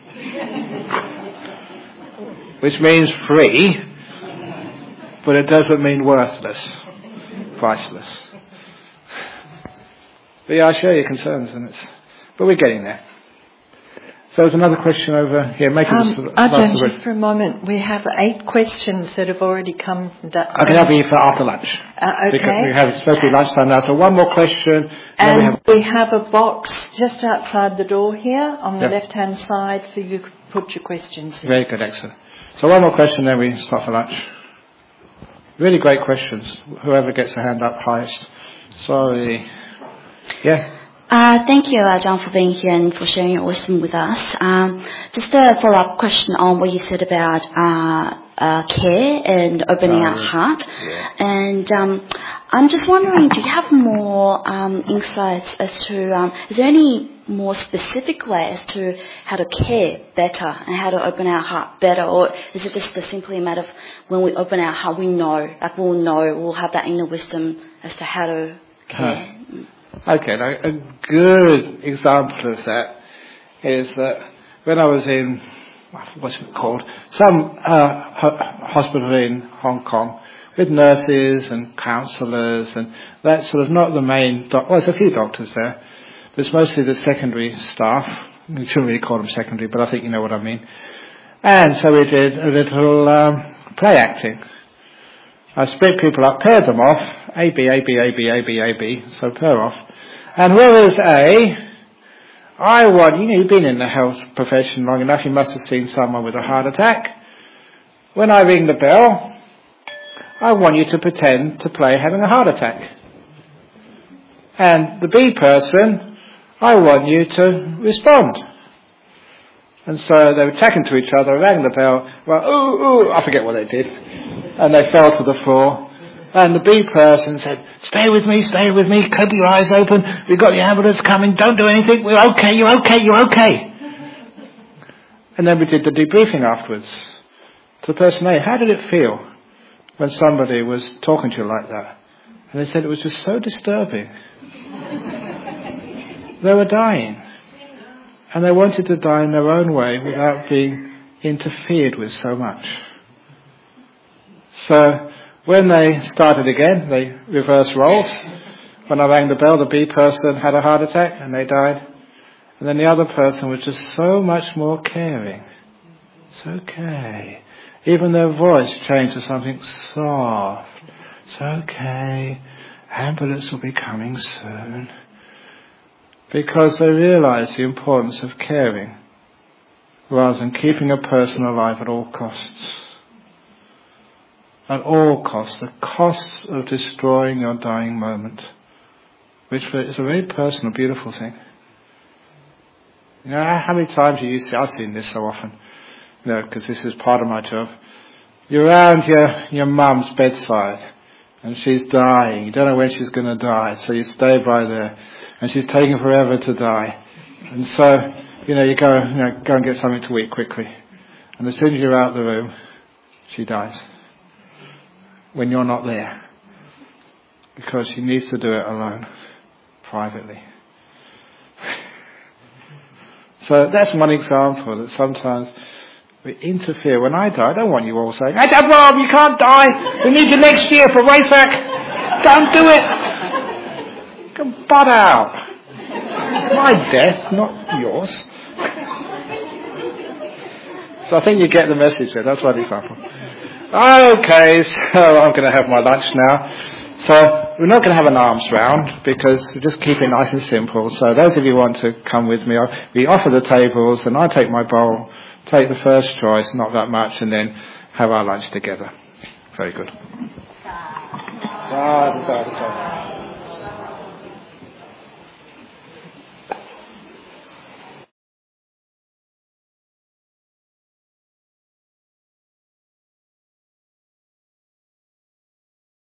A: Which means free, but it doesn't mean worthless. Priceless. But yeah, I share your concerns, and it's, but we're getting there. So there's another question over here. Make
E: um,
A: it
E: Ajahn, just for a moment, we have eight questions that have already come from that.
A: I can have you for after lunch.
E: Uh, okay.
A: Because we have, it's supposed to be lunchtime now, so one more question.
E: And
A: we have,
E: we have a box just outside the door here on the
A: yeah.
E: left-hand side, so you can put your questions in.
A: Very good, excellent. So one more question, then we start for lunch. Really great questions. Whoever gets a hand up highest. Sorry. Yeah.
F: Uh, thank you, uh, John, for being here and for sharing your wisdom with us. Um, just a follow-up question on what you said about uh, uh, care and opening
A: oh,
F: our
A: yeah.
F: heart.
A: Yeah.
F: And um, I'm just wondering, do you have more um, insights as to, um, is there any more specific way as to how to care better and how to open our heart better? Or is it just a simply a matter of when we open our heart, we know, like we'll know, we'll have that inner wisdom as to how to care?
A: Huh. Okay, now a good example of that is that when I was in, what's it called, some uh, ho- hospital in Hong Kong with nurses and counsellors and that sort of, not the main, doc- well, there's a few doctors there, but it's mostly the secondary staff. You shouldn't really call them secondary, but I think you know what I mean. And so we did a little um, play acting. I split people up, paired them off, A, B, A, B, A, B, A, B, A, B, so pair off. And whereas A, I want, you know, you've been in the health profession long enough, you must have seen someone with a heart attack. When I ring the bell, I want you to pretend to play having a heart attack. And the B person, I want you to respond. And so they were attacking to each other, rang the bell, well, ooh, ooh, I forget what they did. And they fell to the floor. And the B person said, stay with me, stay with me, keep your eyes open, we've got the ambulance coming, don't do anything, we're okay, you're okay, you're okay. And then we did the debriefing afterwards. To the person A, how did it feel when somebody was talking to you like that? And they said it was just so disturbing. They were dying. And they wanted to die in their own way without being interfered with so much. So, when they started again, they reversed roles. When I rang the bell, the B person had a heart attack and they died. And then the other person was just so much more caring. It's okay. Even their voice changed to something soft. It's okay. Ambulance will be coming soon. Because they realised the importance of caring rather than keeping a person alive at all costs. At all costs, the costs of destroying your dying moment, which is a very personal, beautiful thing. You know, how many times you see, I've seen this so often, you know, because this is part of my job. You're around your, your mum's bedside, and she's dying. You don't know when she's going to die, so you stay by there, and she's taking forever to die. And so, you know, you go, you know, go and get something to eat quickly. And as soon as you're out of the room, she dies. When you're not there, because she needs to do it alone, privately. So that's one example that sometimes we interfere. When I die, I don't want you all saying, "Hey, Rob, you can't die. We need you next year for RACEAC. Don't do it. Come butt out. It's my death, not yours." So I think you get the message there. That's one example. Okay, so I'm going to have my lunch now. So we're not going to have an arms round because we just keep it nice and simple. So those of you who want to come with me, we offer the tables and I take my bowl, take the first choice, not that much, and then have our lunch together. Very good.